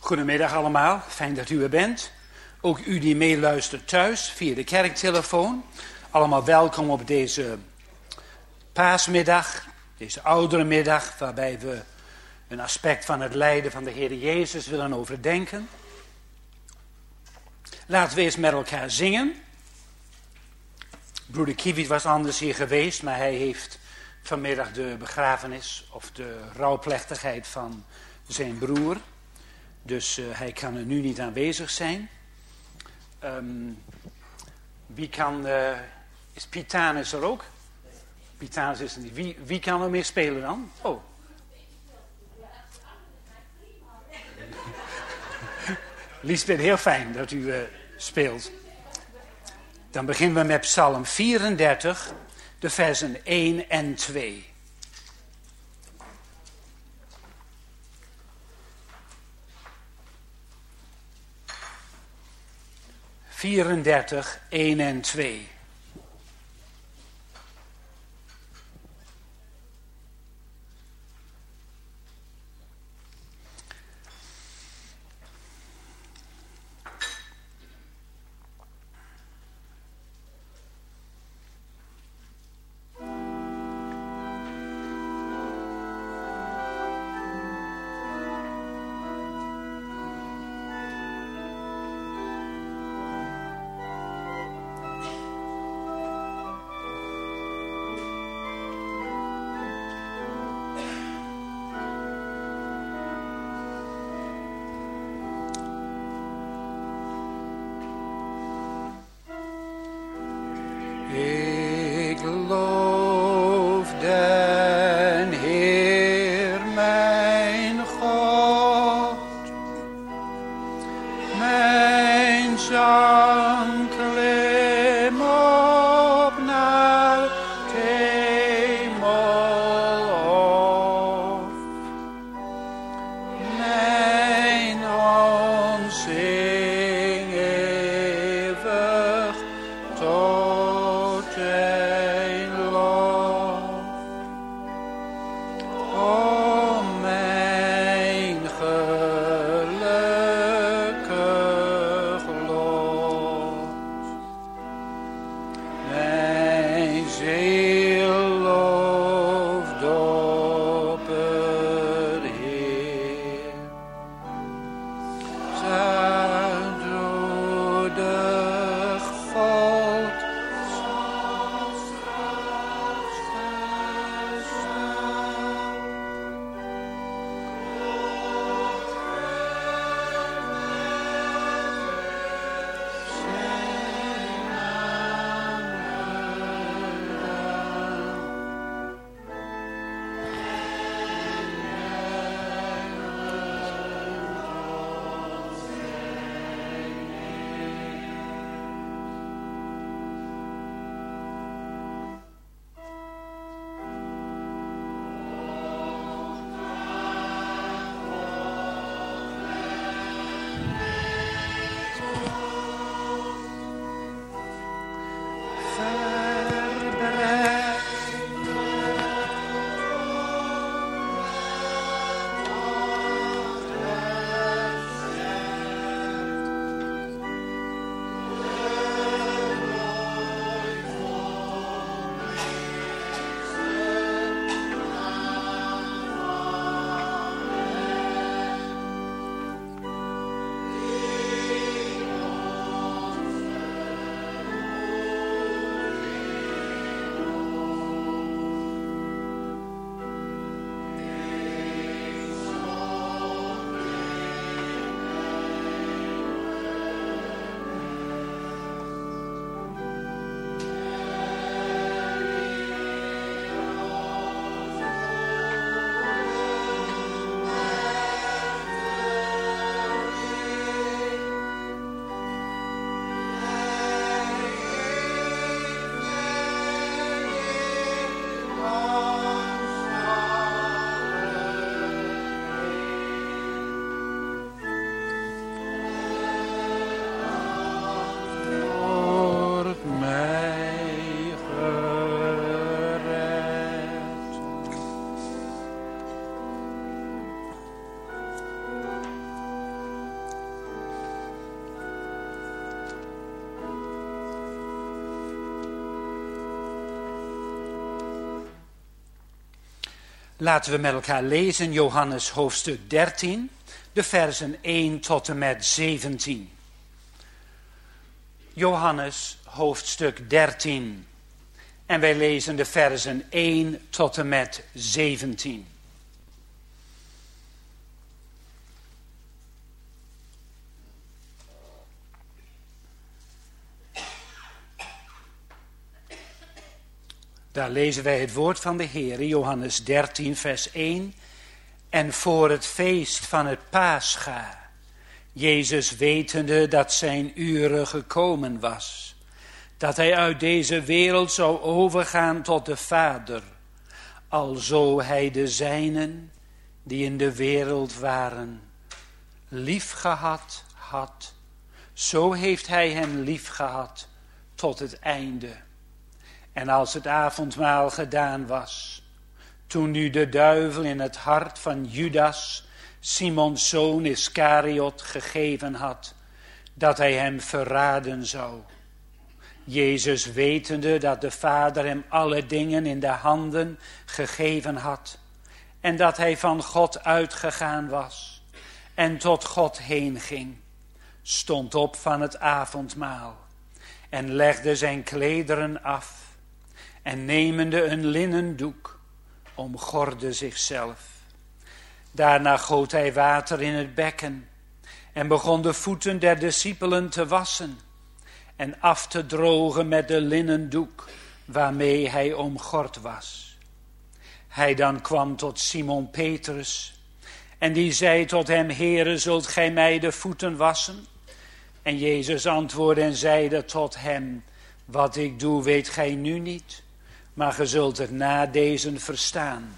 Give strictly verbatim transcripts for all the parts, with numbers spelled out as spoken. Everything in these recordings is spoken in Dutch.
Goedemiddag allemaal, fijn dat u er bent. Ook u die meeluistert thuis via de kerktelefoon. Allemaal welkom op deze paasmiddag, deze oudere middag, waarbij we een aspect van het lijden van de Heer Jezus willen overdenken. Laten we eens met elkaar zingen. Broeder Kiewit was anders hier geweest, maar hij heeft vanmiddag de begrafenis of de rouwplechtigheid van zijn broer. Dus uh, hij kan er nu niet aanwezig zijn. Um, wie kan... Uh, is Pitanus er ook? Pitanus is er niet. Wie, wie kan er meer spelen dan? Oh. Liesbeth, heel fijn dat u uh, speelt. Dan beginnen we met Psalm vierendertig, de versen één en twee. vierendertig, één en twee. Gelukkig lof. Laten we met elkaar lezen Johannes hoofdstuk dertien, de versen één tot en met zeventien. Johannes hoofdstuk dertien. En wij lezen de versen één tot en met zeventien. Daar lezen wij het woord van de Heer, Johannes dertien, vers één. En voor het feest van het Pascha, Jezus wetende dat zijn uren gekomen was, dat hij uit deze wereld zou overgaan tot de Vader, alzo hij de zijnen, die in de wereld waren, liefgehad had. Zo heeft hij hen liefgehad tot het einde. En als het avondmaal gedaan was, toen nu de duivel in het hart van Judas, Simons zoon Iskariot, gegeven had, dat hij hem verraden zou. Jezus wetende dat de Vader hem alle dingen in de handen gegeven had, en dat hij van God uitgegaan was, en tot God heen ging, stond op van het avondmaal, en legde zijn klederen af, en nemende een linnen doek, omgordde zichzelf. Daarna goot hij water in het bekken en begon de voeten der discipelen te wassen en af te drogen met de linnen doek waarmee hij omgord was. Hij dan kwam tot Simon Petrus en die zei tot hem: Heere, zult gij mij de voeten wassen? En Jezus antwoordde en zeide tot hem: Wat ik doe weet gij nu niet, maar ge zult het na dezen verstaan.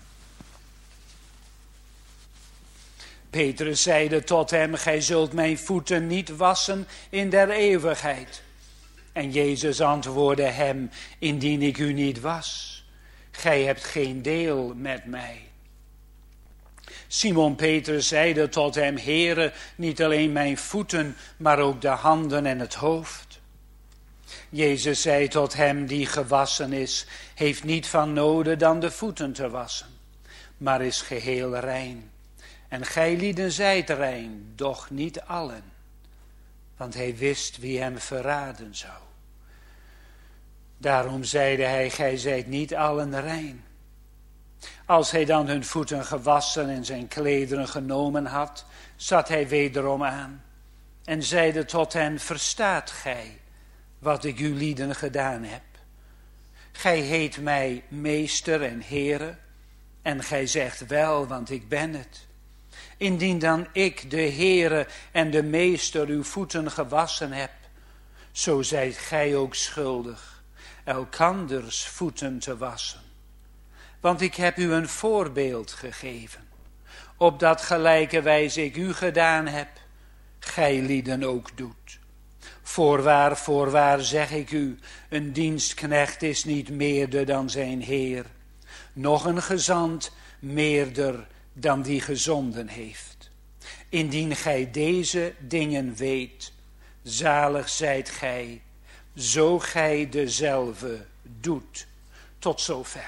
Petrus zeide tot hem: Gij zult mijn voeten niet wassen in der eeuwigheid. En Jezus antwoordde hem: Indien ik u niet was, gij hebt geen deel met mij. Simon Petrus zeide tot hem: Heere, niet alleen mijn voeten, maar ook de handen en het hoofd. Jezus zei tot hem: Die gewassen is, heeft niet van noden dan de voeten te wassen, maar is geheel rein. En gij lieden zijt rein, doch niet allen. Want hij wist wie hem verraden zou. Daarom zeide hij: Gij zijt niet allen rein. Als hij dan hun voeten gewassen en zijn klederen genomen had, zat hij wederom aan en zeide tot hen: Verstaat gij wat ik u lieden gedaan heb? Gij heet mij meester en Heere, en gij zegt wel, want ik ben het. Indien dan ik, de Heere en de meester, uw voeten gewassen heb, zo zijt gij ook schuldig elkanders voeten te wassen. Want ik heb u een voorbeeld gegeven, opdat gelijke wijze ik u gedaan heb, gij lieden ook doet. Voorwaar, voorwaar zeg ik u, een dienstknecht is niet meerder dan zijn Heer, noch een gezant meerder dan die gezonden heeft. Indien gij deze dingen weet, zalig zijt gij, zo gij dezelfde doet. Tot zover.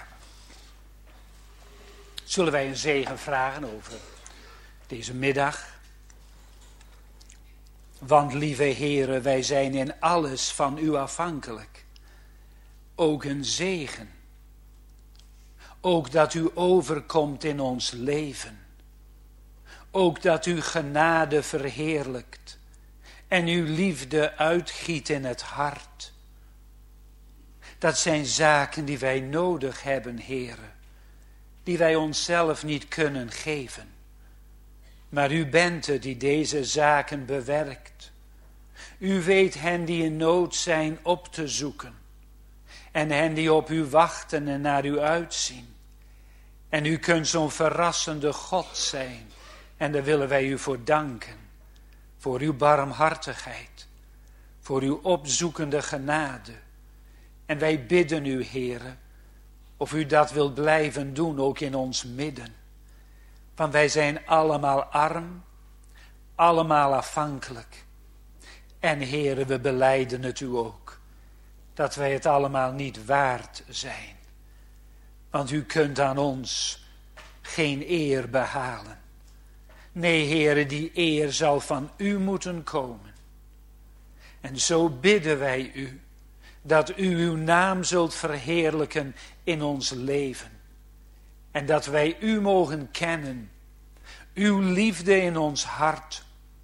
Zullen wij een zegen vragen over deze middag? Want lieve Heere, wij zijn in alles van u afhankelijk. Ook een zegen. Ook dat u overkomt in ons leven. Ook dat u genade verheerlijkt. En uw liefde uitgiet in het hart. Dat zijn zaken die wij nodig hebben, Heere. Die wij onszelf niet kunnen geven. Maar u bent het die deze zaken bewerkt. U weet hen die in nood zijn op te zoeken. En hen die op u wachten en naar u uitzien. En u kunt zo'n verrassende God zijn. En daar willen wij u voor danken. Voor uw barmhartigheid. Voor uw opzoekende genade. En wij bidden u, Heere, of u dat wilt blijven doen, ook in ons midden. Want wij zijn allemaal arm, allemaal afhankelijk. En Heere, we belijden het u ook, dat wij het allemaal niet waard zijn. Want u kunt aan ons geen eer behalen. Nee, Heere, die eer zal van u moeten komen. En zo bidden wij u, dat u uw naam zult verheerlijken in ons leven. En dat wij u mogen kennen, uw liefde in ons hart.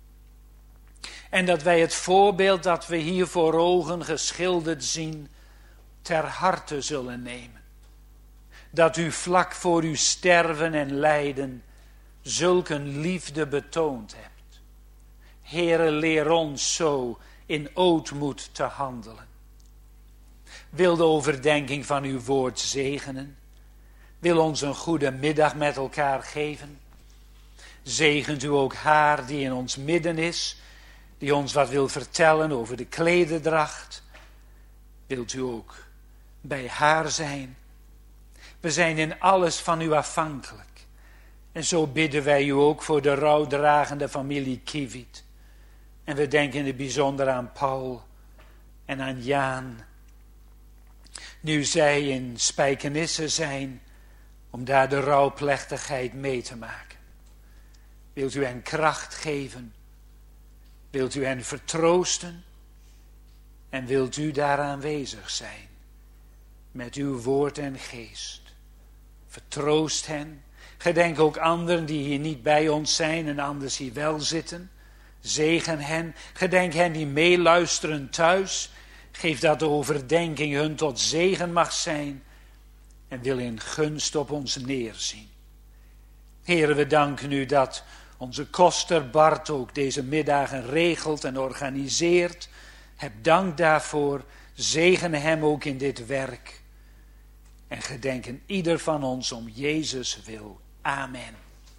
En dat wij het voorbeeld dat we hier voor ogen geschilderd zien, ter harte zullen nemen. Dat u vlak voor uw sterven en lijden zulke liefde betoond hebt. Heere, leer ons zo in ootmoed te handelen. Wil de overdenking van uw woord zegenen. Wil ons een goede middag met elkaar geven. Zegent u ook haar die in ons midden is, die ons wat wil vertellen over de klederdracht. Wilt u ook bij haar zijn? We zijn in alles van u afhankelijk. En zo bidden wij u ook voor de rouwdragende familie Kiewiet. En we denken in het bijzonder aan Paul en aan Jaan. Nu zij in Spijkenisse zijn, om daar de rouwplechtigheid mee te maken. Wilt u hen kracht geven? Wilt u hen vertroosten? En wilt u daar aanwezig zijn? Met uw woord en geest. Vertroost hen. Gedenk ook anderen die hier niet bij ons zijn en anders hier wel zitten. Zegen hen. Gedenk hen die meeluisteren thuis. Geef dat de overdenking hun tot zegen mag zijn. En wil in gunst op ons neerzien. Heere, we danken u dat onze koster Bart ook deze middagen regelt en organiseert. Heb dank daarvoor. Zegen hem ook in dit werk. En gedenken ieder van ons om Jezus wil. Amen.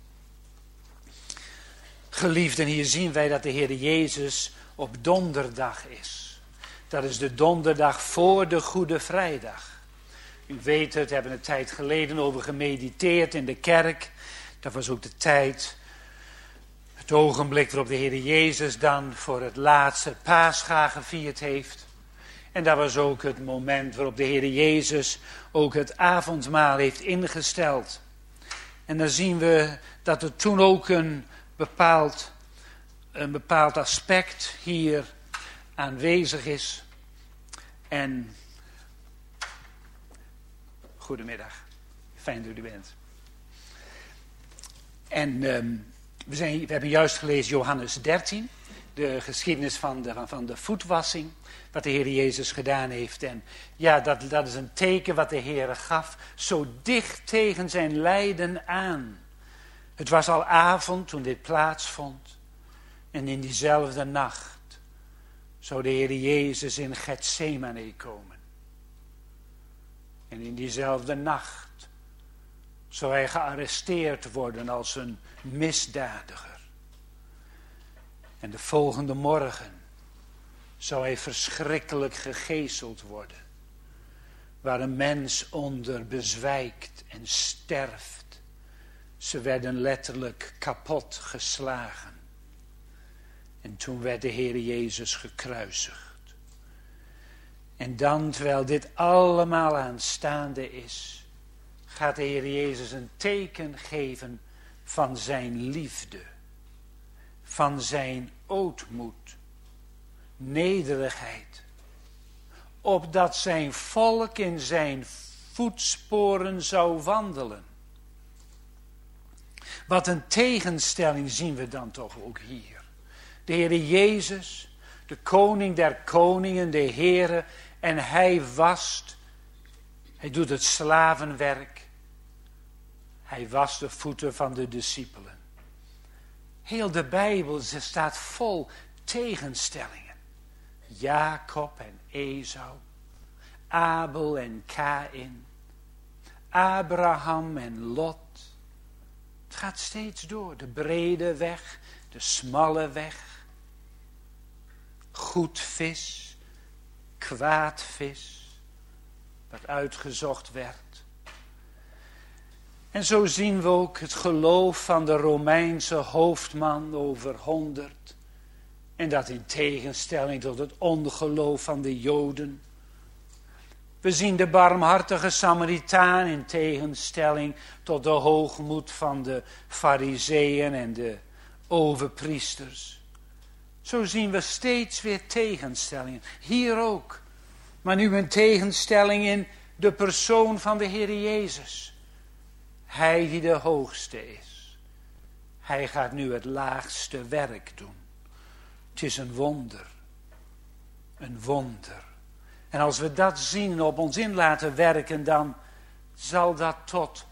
Geliefden, hier zien wij dat de Heer Jezus op donderdag is. Dat is de donderdag voor de Goede Vrijdag. U weet het, we hebben een tijd geleden over gemediteerd in de kerk. Dat was ook de tijd, het ogenblik waarop de Heer Jezus dan voor het laatste Pascha gevierd heeft. En dat was ook het moment waarop de Heer Jezus ook het avondmaal heeft ingesteld. En dan zien we dat er toen ook een bepaald, een bepaald aspect hier aanwezig is. En goedemiddag, fijn dat u er bent. En um, we, zijn, we hebben juist gelezen Johannes dertien, de geschiedenis van de, van de voetwassing, wat de Heer Jezus gedaan heeft. En ja, dat, dat is een teken wat de Heer gaf, zo dicht tegen zijn lijden aan. Het was al avond toen dit plaatsvond. En in diezelfde nacht zou de Heer Jezus in Getsemane komen. En in diezelfde nacht zou hij gearresteerd worden als een misdadiger. En de volgende morgen zou hij verschrikkelijk gegezeld worden. Waar een mens onder bezwijkt en sterft. Ze werden letterlijk kapot geslagen. En toen werd de Heer Jezus gekruisigd. En dan, terwijl dit allemaal aanstaande is, gaat de Heer Jezus een teken geven van zijn liefde. Van zijn ootmoed. Nederigheid. Opdat zijn volk in zijn voetsporen zou wandelen. Wat een tegenstelling zien we dan toch ook hier. De Heer Jezus, de koning der koningen, de Heere, en hij wast, hij doet het slavenwerk. Hij wast de voeten van de discipelen. Heel de Bijbel staat vol tegenstellingen. Jacob en Esau, Abel en Kaïn, Abraham en Lot. Het gaat steeds door, de brede weg, de smalle weg. Goed vis, kwaad vis, wat uitgezocht werd. En zo zien we ook het geloof van de Romeinse hoofdman over honderd. En dat in tegenstelling tot het ongeloof van de Joden. We zien de barmhartige Samaritaan in tegenstelling tot de hoogmoed van de Farizeeën en de overpriesters. Zo zien we steeds weer tegenstellingen. Hier ook. Maar nu een tegenstelling in de persoon van de Heer Jezus. Hij die de hoogste is. Hij gaat nu het laagste werk doen. Het is een wonder. Een wonder. En als we dat zien en op ons in laten werken, dan zal dat tot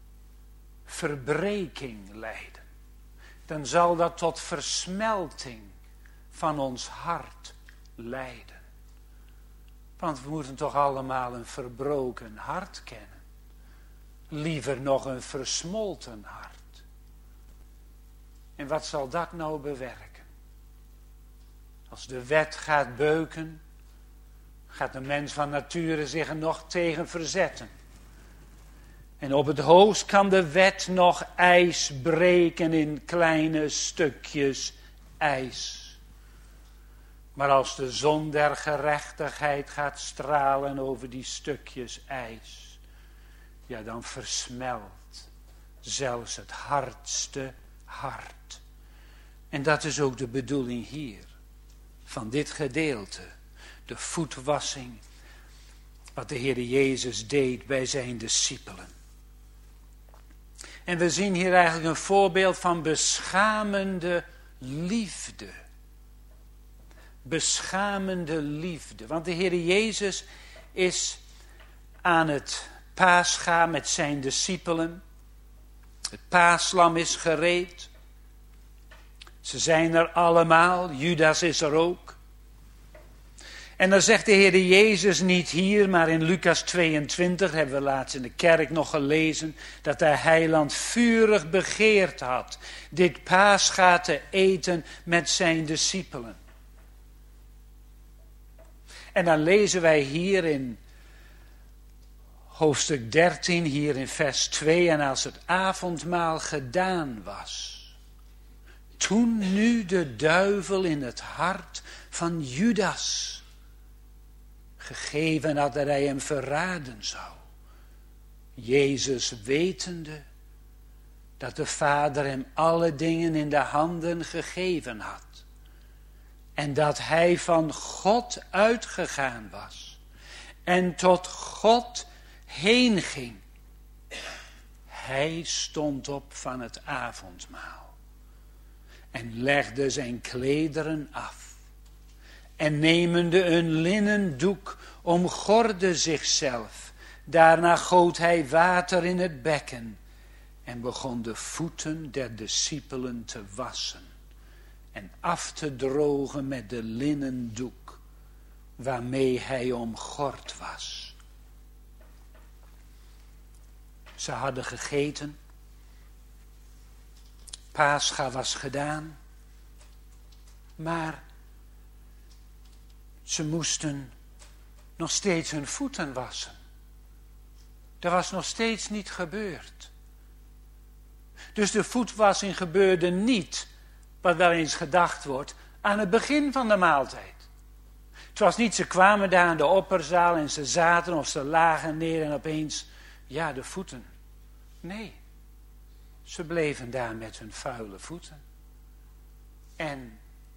verbreking leiden. Dan zal dat tot versmelting van ons hart leiden. Want we moeten toch allemaal een verbroken hart kennen. Liever nog een versmolten hart. En wat zal dat nou bewerken? Als de wet gaat beuken, gaat de mens van nature zich er nog tegen verzetten. En op het hoogst kan de wet nog ijs breken in kleine stukjes ijs. Maar als de zon der gerechtigheid gaat stralen over die stukjes ijs, ja, dan versmelt zelfs het hardste hart. En dat is ook de bedoeling hier, van dit gedeelte. De voetwassing, wat de Heer Jezus deed bij zijn discipelen. En we zien hier eigenlijk een voorbeeld van beschamende liefde. Beschamende liefde. Want de Heer Jezus is aan het Pascha met zijn discipelen. Het paaslam is gereed. Ze zijn er allemaal. Judas is er ook. En dan zegt de Heer Jezus niet hier, maar in Lucas tweeëntwintig, hebben we laatst in de kerk nog gelezen, dat de heiland vurig begeerd had dit Pascha te eten met zijn discipelen. En dan lezen wij hier in hoofdstuk dertien, hier in vers twee, en als het avondmaal gedaan was, toen nu de duivel in het hart van Judas gegeven had dat hij hem verraden zou. Jezus wetende dat de Vader hem alle dingen in de handen gegeven had. En dat hij van God uitgegaan was. En tot God heen ging. Hij stond op van het avondmaal. En legde zijn klederen af. En nemende een linnen doek omgorde zichzelf. Daarna goot hij water in het bekken. En begon de voeten der discipelen te wassen. En af te drogen met de linnen doek. Waarmee hij omgord was. Ze hadden gegeten. Pascha was gedaan. Maar ze moesten nog steeds hun voeten wassen. Dat was nog steeds niet gebeurd. Dus de voetwassing gebeurde niet, wat wel eens gedacht wordt, aan het begin van de maaltijd. Het was niet, ze kwamen daar in de opperzaal en ze zaten of ze lagen neer en opeens, ja, de voeten. Nee, ze bleven daar met hun vuile voeten. En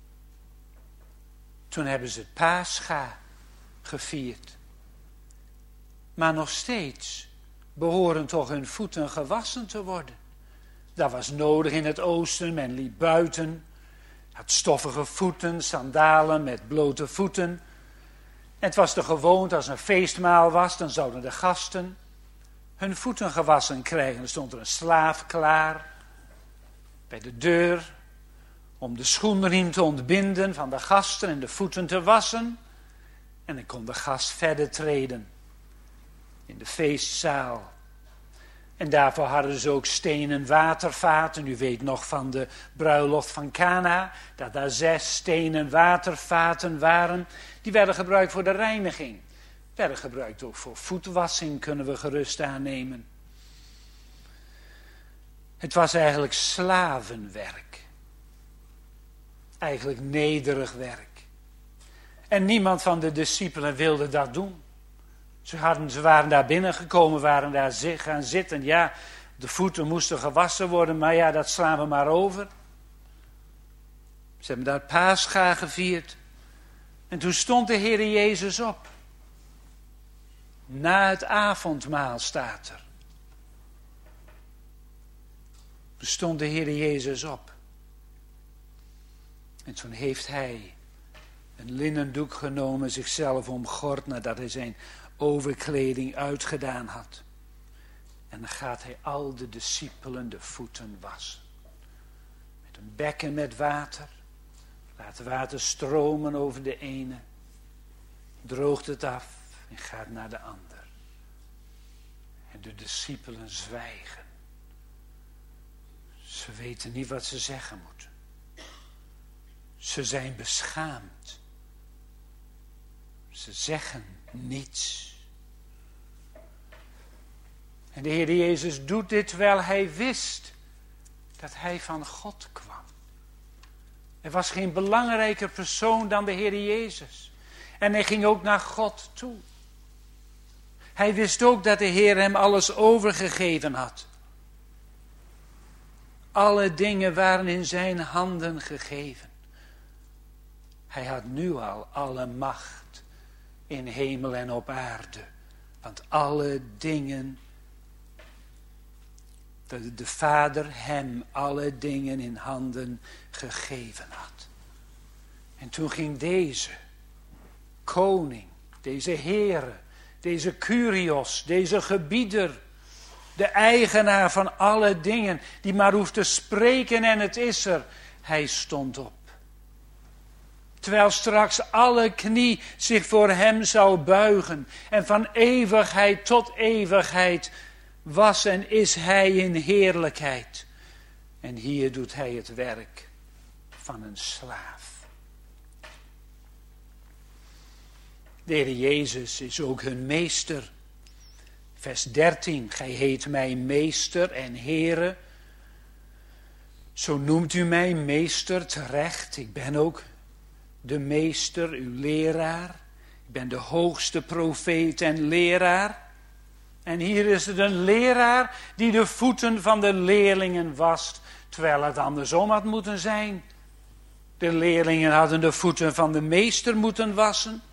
toen hebben ze het Pascha gevierd. Maar nog steeds behoren toch hun voeten gewassen te worden. Dat was nodig in het oosten. Men liep buiten. Had stoffige voeten, sandalen met blote voeten. En het was de gewoonte, als een feestmaal was, dan zouden de gasten hun voeten gewassen krijgen. Er stond er een slaaf klaar bij de deur om de schoenriem te ontbinden van de gasten en de voeten te wassen. En dan kon de gast verder treden in de feestzaal. En daarvoor hadden ze ook stenen watervaten. U weet nog van de bruiloft van Cana, dat daar zes stenen watervaten waren. Die werden gebruikt voor de reiniging. Werden gebruikt ook voor voetwassing, kunnen we gerust aannemen. Het was eigenlijk slavenwerk. Eigenlijk nederig werk. En niemand van de discipelen wilde dat doen. Ze, hadden, ze waren daar binnengekomen, waren daar gaan zitten. Ja, de voeten moesten gewassen worden, maar ja, dat slaan we maar over. Ze hebben daar Pascha gevierd. En toen stond de Heer Jezus op. Na het avondmaal staat er. Toen stond de Heer Jezus op. En toen heeft hij een linnen doek genomen, zichzelf omgord nadat hij zijn overkleding uitgedaan had. En dan gaat hij al de discipelen de voeten wassen. Met een bekken met water. Laat het water stromen over de ene. Droogt het af en gaat naar de ander. En de discipelen zwijgen. Ze weten niet wat ze zeggen moeten. Ze zijn beschaamd. Ze zeggen niets. En de Heer Jezus doet dit terwijl hij wist dat hij van God kwam. Er was geen belangrijker persoon dan de Heer Jezus. En hij ging ook naar God toe. Hij wist ook dat de Heer hem alles overgegeven had. Alle dingen waren in zijn handen gegeven. Hij had nu al alle macht in hemel en op aarde. Want alle dingen, dat de Vader hem alle dingen in handen gegeven had. En toen ging deze koning, deze Heere, deze Kyrios, deze gebieder, de eigenaar van alle dingen, die maar hoeft te spreken en het is er. Hij stond op. Terwijl straks alle knie zich voor hem zou buigen. En van eeuwigheid tot eeuwigheid was en is hij in heerlijkheid. En hier doet hij het werk van een slaaf. De Heer Jezus is ook hun meester. Vers dertien, gij heet mij meester en Heere. Zo noemt u mij meester terecht. Ik ben ook de meester, uw leraar. Ik ben de hoogste profeet en leraar. En hier is het een leraar die de voeten van de leerlingen wast, terwijl het andersom had moeten zijn. De leerlingen hadden de voeten van de meester moeten wassen.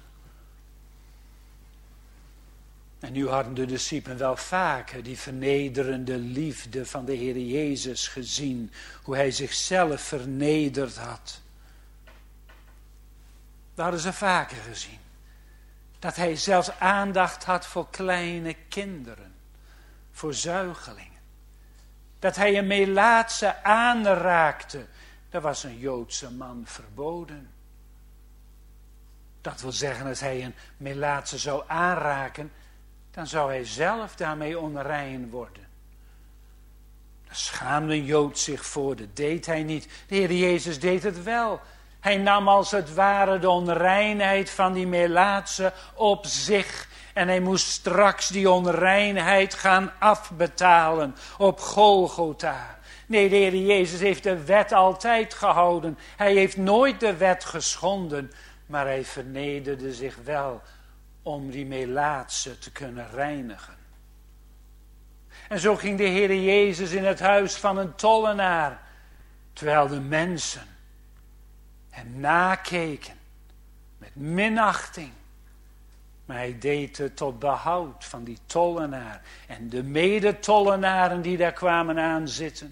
En nu hadden de discipelen wel vaker die vernederende liefde van de Heer Jezus gezien, hoe hij zichzelf vernederd had. Dat hadden ze vaker gezien. Dat hij zelfs aandacht had voor kleine kinderen, voor zuigelingen. Dat hij een Melaatse aanraakte, dat was een Joodse man verboden. Dat wil zeggen, als hij een Melaatse zou aanraken, dan zou hij zelf daarmee onrein worden. Daar schaamde een Jood zich voor, dat deed hij niet. De Heer Jezus deed het wel. Hij nam als het ware de onreinheid van die Melaatse op zich. En hij moest straks die onreinheid gaan afbetalen op Golgotha. Nee, de Heer Jezus heeft de wet altijd gehouden. Hij heeft nooit de wet geschonden. Maar hij vernederde zich wel om die Melaatse te kunnen reinigen. En zo ging de Heer Jezus in het huis van een tollenaar. Terwijl de mensen hem nakeken met minachting. Maar hij deed het tot behoud van die tollenaar en de medetollenaren die daar kwamen aanzitten.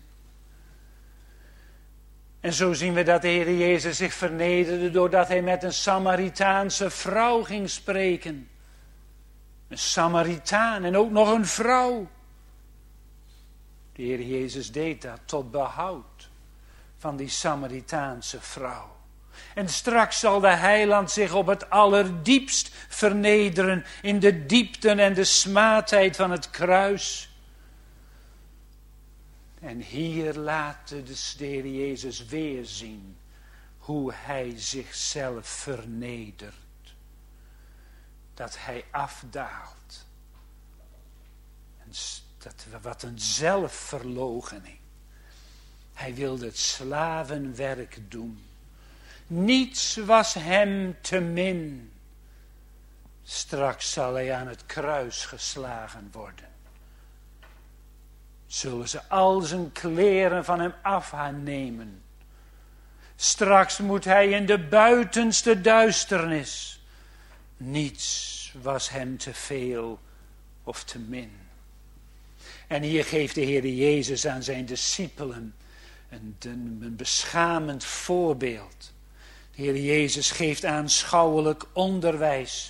En zo zien we dat de Heer Jezus zich vernederde doordat hij met een Samaritaanse vrouw ging spreken. Een Samaritaan en ook nog een vrouw. De Heer Jezus deed dat tot behoud van die Samaritaanse vrouw. En straks zal de heiland zich op het allerdiepst vernederen in de diepten en de smaadheid van het kruis. En hier laat de Heer Jezus weer zien hoe hij zichzelf vernedert. Dat hij afdaalt. En dat, wat een zelfverloochening. Hij wilde het slavenwerk doen. Niets was hem te min. Straks zal hij aan het kruis geslagen worden. Zullen ze al zijn kleren van hem afnemen. Straks moet hij in de buitenste duisternis. Niets was hem te veel of te min. En hier geeft de Heer Jezus aan zijn discipelen een, een beschamend voorbeeld. De Heer Jezus geeft aanschouwelijk onderwijs.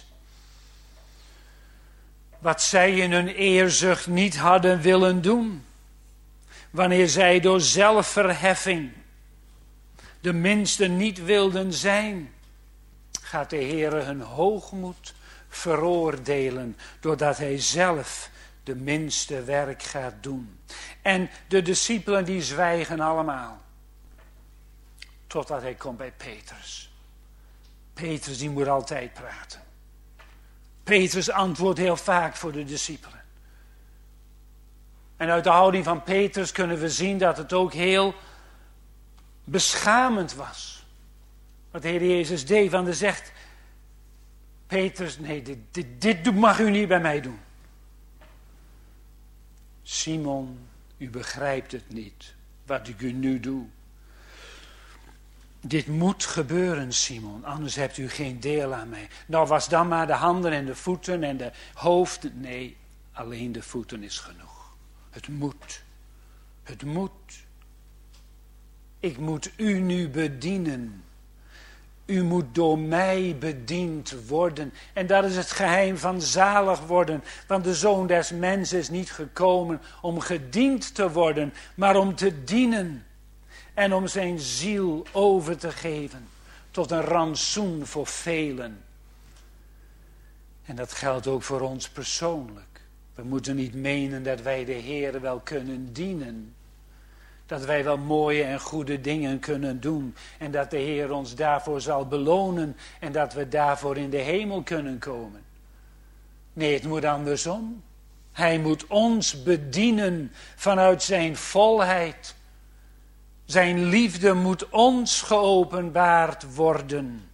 Wat zij in hun eerzucht niet hadden willen doen. Wanneer zij door zelfverheffing de minste niet wilden zijn, gaat de Heer hun hoogmoed veroordelen, doordat hij zelf de minste werk gaat doen. En de discipelen die zwijgen allemaal, totdat hij komt bij Petrus. Petrus die moet altijd praten. Petrus antwoordt heel vaak voor de discipelen. En uit de houding van Petrus kunnen we zien dat het ook heel beschamend was. Wat de Heer Jezus deed, want hij zegt, Petrus, nee, dit, dit, dit mag u niet bij mij doen. Simon, u begrijpt het niet, wat ik u nu doe. Dit moet gebeuren, Simon, anders hebt u geen deel aan mij. Nou, was dan maar de handen en de voeten en de hoofd. Nee, alleen de voeten is genoeg. Het moet. Het moet. Ik moet u nu bedienen. U moet door mij bediend worden. En dat is het geheim van zalig worden. Want de Zoon des Mensen is niet gekomen om gediend te worden, maar om te dienen. En om zijn ziel over te geven tot een rantsoen voor velen. En dat geldt ook voor ons persoonlijk. We moeten niet menen dat wij de Heer wel kunnen dienen. Dat wij wel mooie en goede dingen kunnen doen. En dat de Heer ons daarvoor zal belonen. En dat we daarvoor in de hemel kunnen komen. Nee, het moet andersom. Hij moet ons bedienen vanuit zijn volheid. Zijn liefde moet ons geopenbaard worden.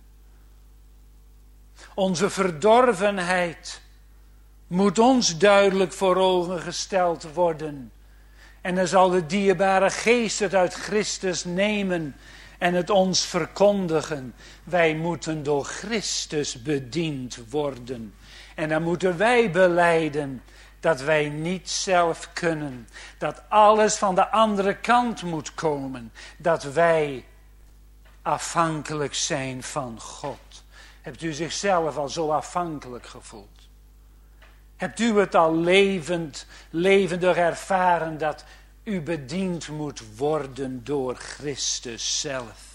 Onze verdorvenheid moet ons duidelijk voor ogen gesteld worden. En dan zal de dierbare Geest het uit Christus nemen en het ons verkondigen. Wij moeten door Christus bediend worden. En dan moeten wij belijden dat wij niet zelf kunnen. Dat alles van de andere kant moet komen. Dat wij afhankelijk zijn van God. Hebt u zichzelf al zo afhankelijk gevoeld? Hebt u het al levend, levendig ervaren dat u bediend moet worden door Christus zelf?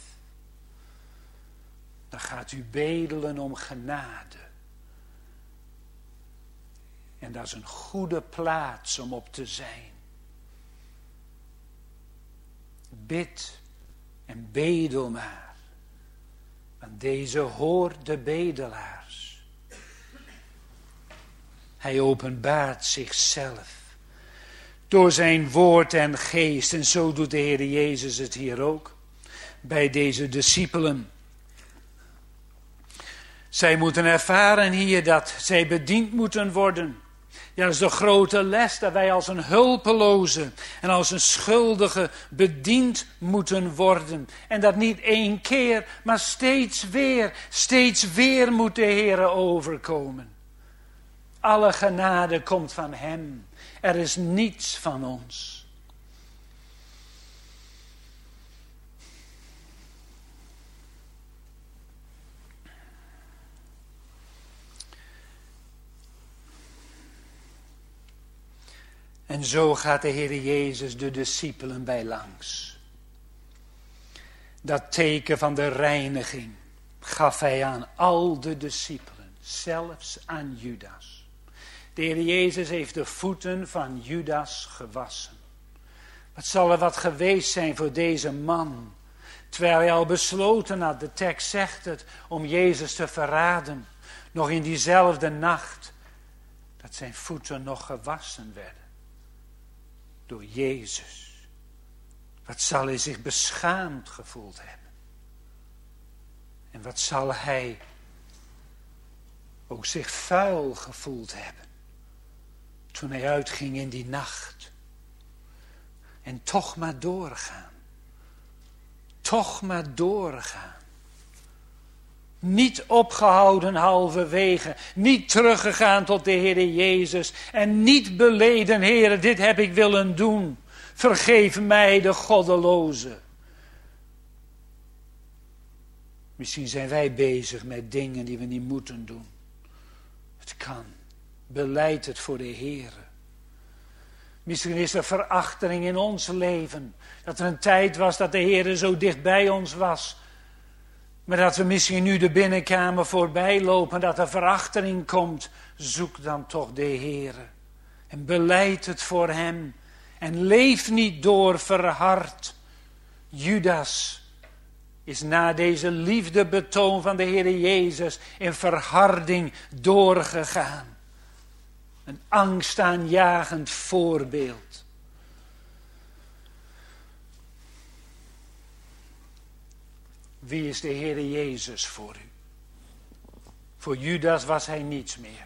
Dan gaat u bedelen om genade. En dat is een goede plaats om op te zijn. Bid en bedel maar. Want deze hoort de bedelaars. Hij openbaart zichzelf. Door zijn woord en geest. En zo doet de Heer Jezus het hier ook. Bij deze discipelen. Zij moeten ervaren hier dat zij bediend moeten worden. Ja, dat is de grote les, dat wij als een hulpeloze en als een schuldige bediend moeten worden. En dat niet één keer, maar steeds weer, steeds weer moet de Heer overkomen. Alle genade komt van hem. Er is niets van ons. En zo gaat de Heer Jezus de discipelen bij langs. Dat teken van de reiniging gaf hij aan al de discipelen, zelfs aan Judas. De Heer Jezus heeft de voeten van Judas gewassen. Wat zal er wat geweest zijn voor deze man, terwijl hij al besloten had, de tekst zegt het, om Jezus te verraden, nog in diezelfde nacht, dat zijn voeten nog gewassen werden. Door Jezus. Wat zal hij zich beschaamd gevoeld hebben. En wat zal hij ook zich vuil gevoeld hebben. Toen hij uitging in die nacht. En toch maar doorgaan. Toch maar doorgaan. Niet opgehouden halverwege. Niet teruggegaan tot de Heere Jezus. En niet beleden, Heere, dit heb ik willen doen. Vergeef mij de goddeloze. Misschien zijn wij bezig met dingen die we niet moeten doen. Het kan. Beleid het voor de Heere. Misschien is er verachting in ons leven. Dat er een tijd was dat de Heere zo dicht bij ons was. Maar dat we misschien nu de binnenkamer voorbij lopen. Dat er verachting komt. Zoek dan toch de Heere. En beleid het voor hem. En leef niet door verhard. Judas is na deze liefdebetoon van de Heere Jezus in verharding doorgegaan. Een angstaanjagend voorbeeld. Wie is de Heere Jezus voor u? Voor Judas was hij niets meer.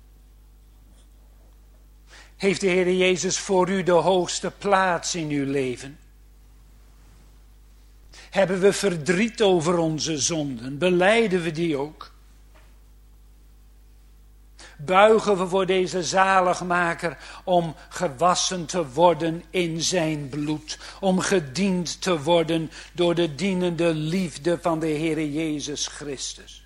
Heeft de Heere Jezus voor u de hoogste plaats in uw leven? Hebben we verdriet over onze zonden? Belijden we die ook? Buigen we voor deze zaligmaker om gewassen te worden in zijn bloed. Om gediend te worden door de dienende liefde van de Heere Jezus Christus.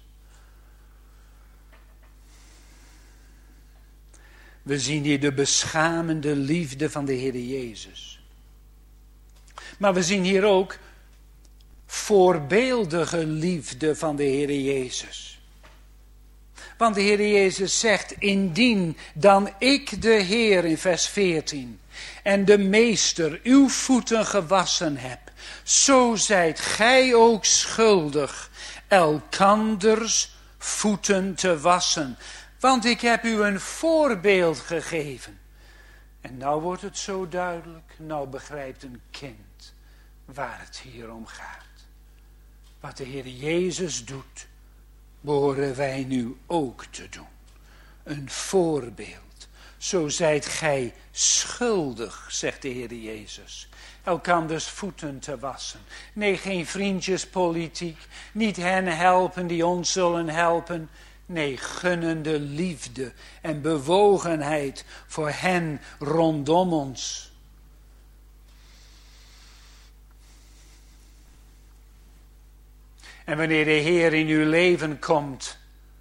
We zien hier de beschamende liefde van de Heere Jezus. Maar we zien hier ook voorbeeldige liefde van de Heere Jezus. Want de Heer Jezus zegt, indien dan ik de Heer in vers veertien en de Meester uw voeten gewassen heb, zo zijt gij ook schuldig elkanders voeten te wassen. Want ik heb u een voorbeeld gegeven. En nou wordt het zo duidelijk, nou begrijpt een kind waar het hier om gaat. Wat de Heer Jezus doet, behoren wij nu ook te doen. Een voorbeeld. Zo zijt gij schuldig, zegt de Heer Jezus, elkanders voeten te wassen. Nee, geen vriendjespolitiek. Niet hen helpen die ons zullen helpen. Nee, gunnende liefde en bewogenheid voor hen rondom ons. En wanneer de Heer in uw leven komt,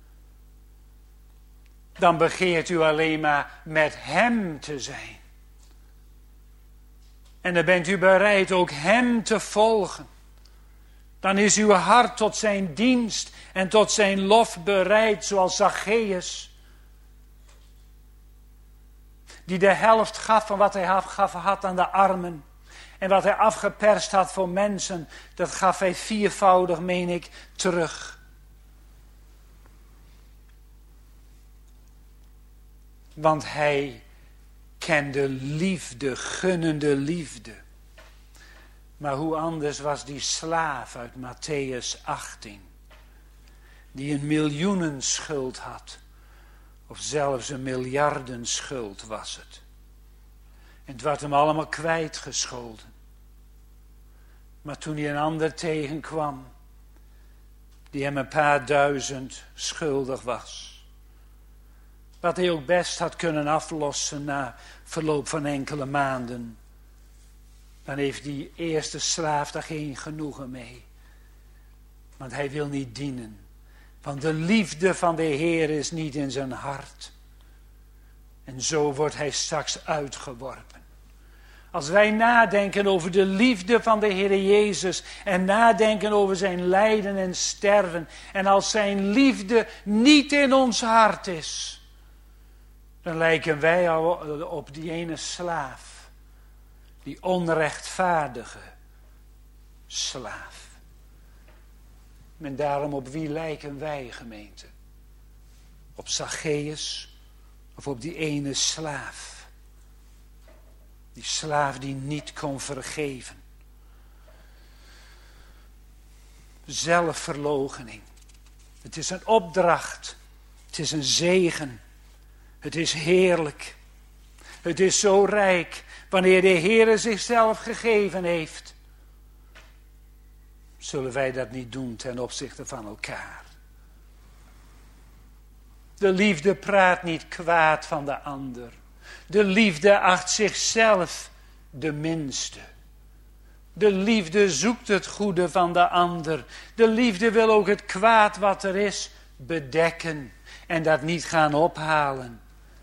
dan begeert u alleen maar met hem te zijn. En dan bent u bereid ook hem te volgen. Dan is uw hart tot zijn dienst en tot zijn lof bereid, zoals Zacchaeus. Die de helft gaf van wat hij gaf had aan de armen. En wat hij afgeperst had voor mensen, dat gaf hij viervoudig, meen ik, terug. Want hij kende liefde, gunnende liefde. Maar hoe anders was die slaaf uit Mattheüs achttien. Die een miljoenenschuld had. Of zelfs een miljardenschuld was het. En het werd hem allemaal kwijtgescholden. Maar toen hij een ander tegenkwam, die hem een paar duizend schuldig was. Wat hij ook best had kunnen aflossen na verloop van enkele maanden. Dan heeft die eerste slaaf daar geen genoegen mee. Want hij wil niet dienen. Want de liefde van de Heer is niet in zijn hart. En zo wordt hij straks uitgeworpen. Als wij nadenken over de liefde van de Heer Jezus en nadenken over zijn lijden en sterven. En als zijn liefde niet in ons hart is, dan lijken wij al op die ene slaaf. Die onrechtvaardige slaaf. En daarom, op wie lijken wij, gemeente? Op Zacchaeus of op die ene slaaf? Die slaaf die niet kon vergeven. Zelfverloochening. Het is een opdracht Het is een zegen. Het is heerlijk. Het is zo rijk wanneer de Heere zichzelf gegeven heeft. Zullen wij dat niet doen ten opzichte van elkaar? De liefde praat niet kwaad van de ander. De liefde acht zichzelf de minste. De liefde zoekt het goede van de ander. De liefde wil ook het kwaad wat er is bedekken en dat niet gaan ophalen.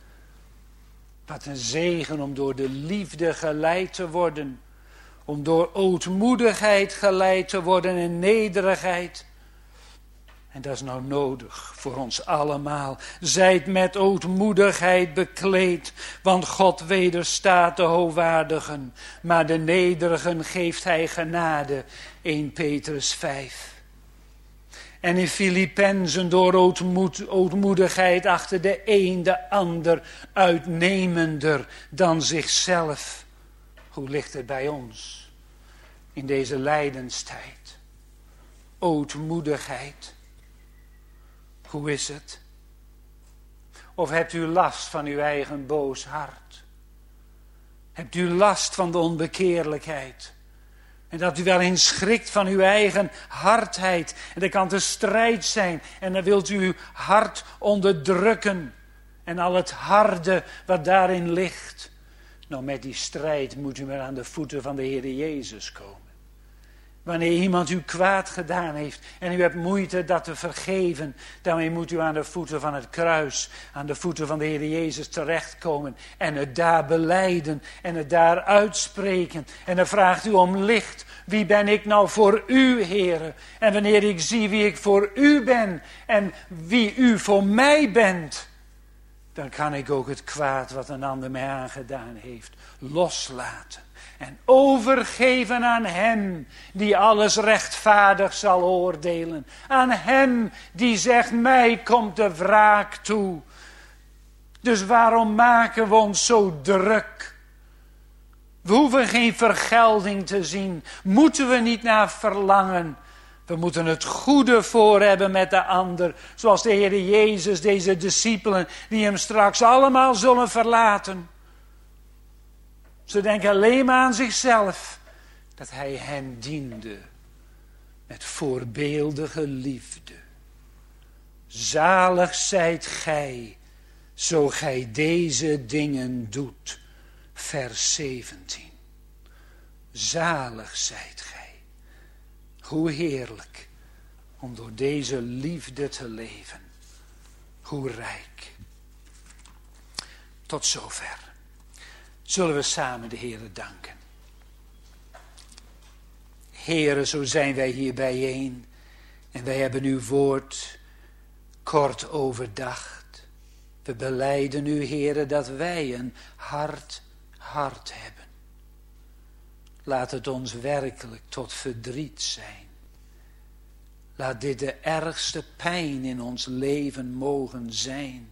Wat een zegen om door de liefde geleid te worden. Om door ootmoedigheid geleid te worden en nederigheid. En dat is nou nodig voor ons allemaal. Zijt met ootmoedigheid bekleed, want God wederstaat de hoogwaardigen, maar de nederigen geeft hij genade. Eerste Petrus vijf. En in Filippenzen door ootmoed, ootmoedigheid achter de een de ander uitnemender dan zichzelf. Hoe ligt het bij ons in deze lijdenstijd? Ootmoedigheid. Hoe is het? Of hebt u last van uw eigen boos hart? Hebt u last van de onbekeerlijkheid? En dat u wel eens schrikt van uw eigen hardheid. En dat kan de strijd zijn. En dan wilt u uw hart onderdrukken. En al het harde wat daarin ligt. Nou, met die strijd moet u maar aan de voeten van de Heer Jezus komen. Wanneer iemand u kwaad gedaan heeft en u hebt moeite dat te vergeven, daarmee moet u aan de voeten van het kruis, aan de voeten van de Heer Jezus terechtkomen en het daar belijden en het daar uitspreken. En dan vraagt u om licht. Wie ben ik nou voor u, Heere? En wanneer ik zie wie ik voor u ben en wie u voor mij bent, dan kan ik ook het kwaad wat een ander mij aangedaan heeft loslaten. En overgeven aan hem die alles rechtvaardig zal oordelen. Aan hem die zegt, mij komt de wraak toe. Dus waarom maken we ons zo druk? We hoeven geen vergelding te zien. Moeten we niet naar verlangen. We moeten het goede voor hebben met de ander. Zoals de Heer Jezus, deze discipelen, die hem straks allemaal zullen verlaten. Ze denken alleen maar aan zichzelf. Dat hij hen diende. Met voorbeeldige liefde. Zalig zijt gij. Zo gij deze dingen doet. Vers zeventien. Zalig zijt gij. Hoe heerlijk. Om door deze liefde te leven. Hoe rijk. Tot zover. Zullen we samen de Heere danken. Heere, zo zijn wij hier bijeen. En wij hebben uw woord kort overdacht. We belijden u, Heere, dat wij een hard hart hebben. Laat het ons werkelijk tot verdriet zijn. Laat dit de ergste pijn in ons leven mogen zijn.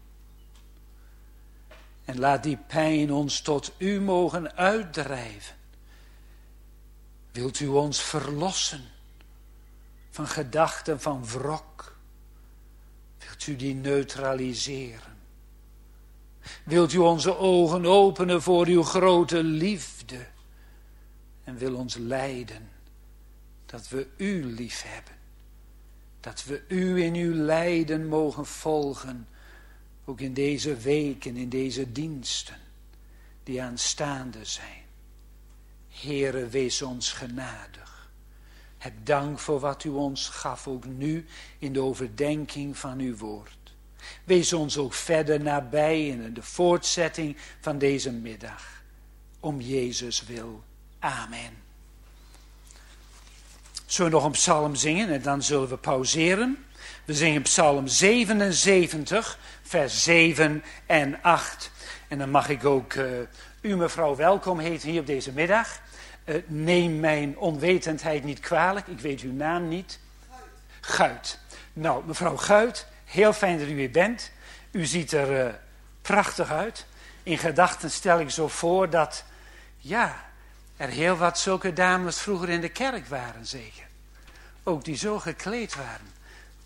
En laat die pijn ons tot u mogen uitdrijven. Wilt u ons verlossen van gedachten van wrok? Wilt u die neutraliseren? Wilt u onze ogen openen voor uw grote liefde? En wil ons leiden dat we u lief hebben. Dat we u in uw lijden mogen volgen. Ook in deze weken, in deze diensten die aanstaande zijn. Heere, wees ons genadig. Heb dank voor wat u ons gaf, ook nu in de overdenking van uw woord. Wees ons ook verder nabij in de voortzetting van deze middag. Om Jezus wil. Amen. Zullen we nog een psalm zingen en dan zullen we pauzeren. We zingen psalm zevenenzeventig, vers zeven en acht. En dan mag ik ook uh, u mevrouw welkom heten hier op deze middag. Uh, neem mijn onwetendheid niet kwalijk, ik weet uw naam niet. Guit. Nou, mevrouw Guit, heel fijn dat u hier bent. U ziet er uh, prachtig uit. In gedachten stel ik zo voor dat, ja, er heel wat zulke dames vroeger in de kerk waren zeker. Ook die zo gekleed waren.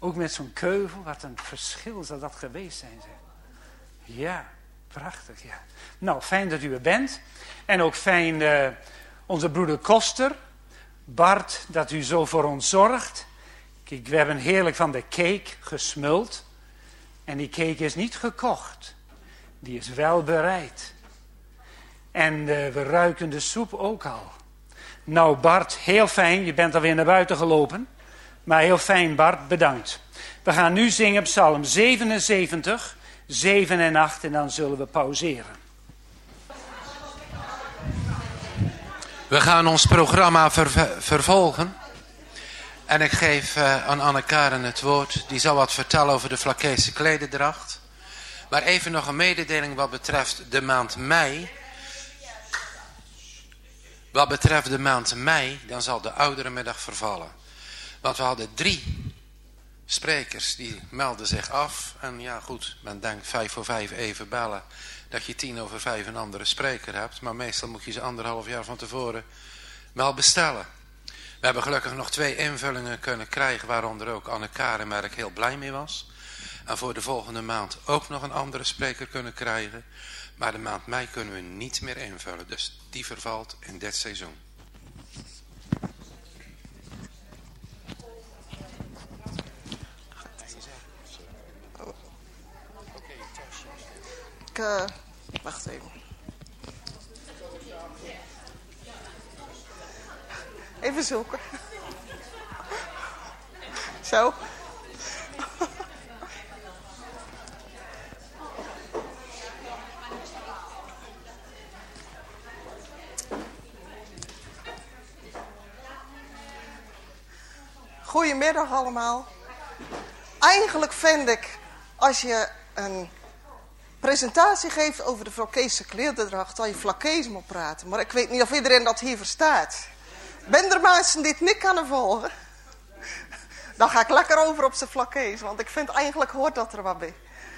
Ook met zo'n keuvel, wat een verschil zou dat geweest zijn. Zeg. Ja, prachtig, ja. Nou, fijn dat u er bent. En ook fijn uh, onze broeder Koster, Bart, dat u zo voor ons zorgt. Kijk, we hebben heerlijk van de cake gesmuld. En die cake is niet gekocht. Die is wel bereid. En uh, we ruiken de soep ook al. Nou Bart, heel fijn. Je bent alweer naar buiten gelopen. Maar heel fijn Bart, bedankt. We gaan nu zingen Psalm zevenenzeventig, zeven en acht en dan zullen we pauzeren. We gaan ons programma ver- vervolgen. En ik geef uh, aan Anne-Karen het woord. Die zal wat vertellen over de Vlakeese klededracht. Maar even nog een mededeling wat betreft de maand mei. Wat betreft de maand mei, dan zal de ouderenmiddag vervallen. Want we hadden drie sprekers die melden zich af. En ja goed, men denkt vijf voor vijf even bellen. Dat je tien over vijf een andere spreker hebt. Maar meestal moet je ze anderhalf jaar van tevoren wel bestellen. We hebben gelukkig nog twee invullingen kunnen krijgen. Waaronder ook Anne-Karen, waar ik heel blij mee was. En voor de volgende maand ook nog een andere spreker kunnen krijgen. Maar de maand mei kunnen we niet meer invullen. Dus die vervalt in dit seizoen. Ik, uh, wacht even. Even zoeken. Zo. Goedemiddag allemaal. Eigenlijk vind ik, als je een presentatie geeft over de Vlakeese klededracht, dat je Vlakees moet praten. Maar ik weet niet of iedereen dat hier verstaat. Ben er mensen die het niet kunnen volgen? Dan ga ik lekker over op zijn Vlakees, want ik vind eigenlijk hoort dat er wat bij.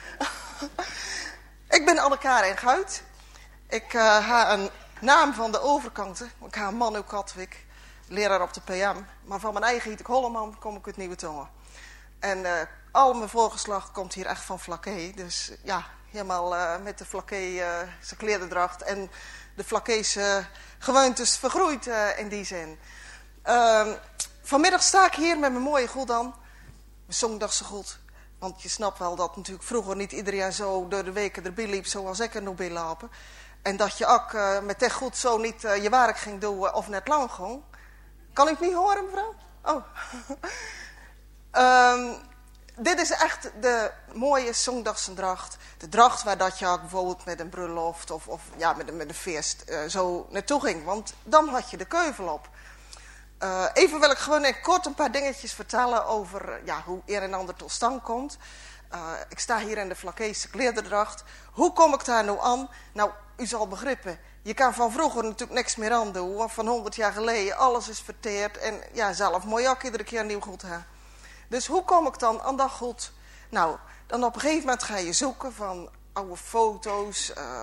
Ik ben Anne-Karen Guit. Ik uh, ga een naam van de overkanten. Ik ga Manu Katwijk, leraar op de P M. Maar van mijn eigen heet ik Holleman, kom ik uit Nieuwe Tongen. En uh, al mijn voorgeslacht komt hier echt van Vlakee. Dus ja, helemaal uh, met de Vlakee uh, zijn klededracht en de Vlakeese gewoontes vergroeid uh, in die zin. Uh, vanmiddag sta ik hier met mijn mooie Goedan, mijn zondagse goed. Want je snapt wel dat natuurlijk vroeger niet iedereen zo door de weken erbij liep zoals ik er nog bij lopen. En dat je ook uh, met echt goed zo niet uh, je werk ging doen uh, of net lang ging. Kan ik niet horen, mevrouw? Oh. um, dit is echt de mooie zondagse dracht. De dracht waar dat je ook bijvoorbeeld met een bruiloft of, of ja, met, een, met een feest uh, zo naartoe ging. Want dan had je de keuvel op. Uh, even wil ik gewoon even kort een paar dingetjes vertellen over uh, ja, hoe een en ander tot stand komt. Uh, ik sta hier in de Vlakeese klededracht. Hoe kom ik daar nou aan? Nou, u zal begrippen. Je kan van vroeger natuurlijk niks meer aan doen. Want van honderd jaar geleden, alles is verteerd. En ja, zelf moet je ook iedere keer nieuw goed hebben. Dus hoe kom ik dan aan dat goed? Nou, dan op een gegeven moment ga je zoeken van oude foto's. Uh,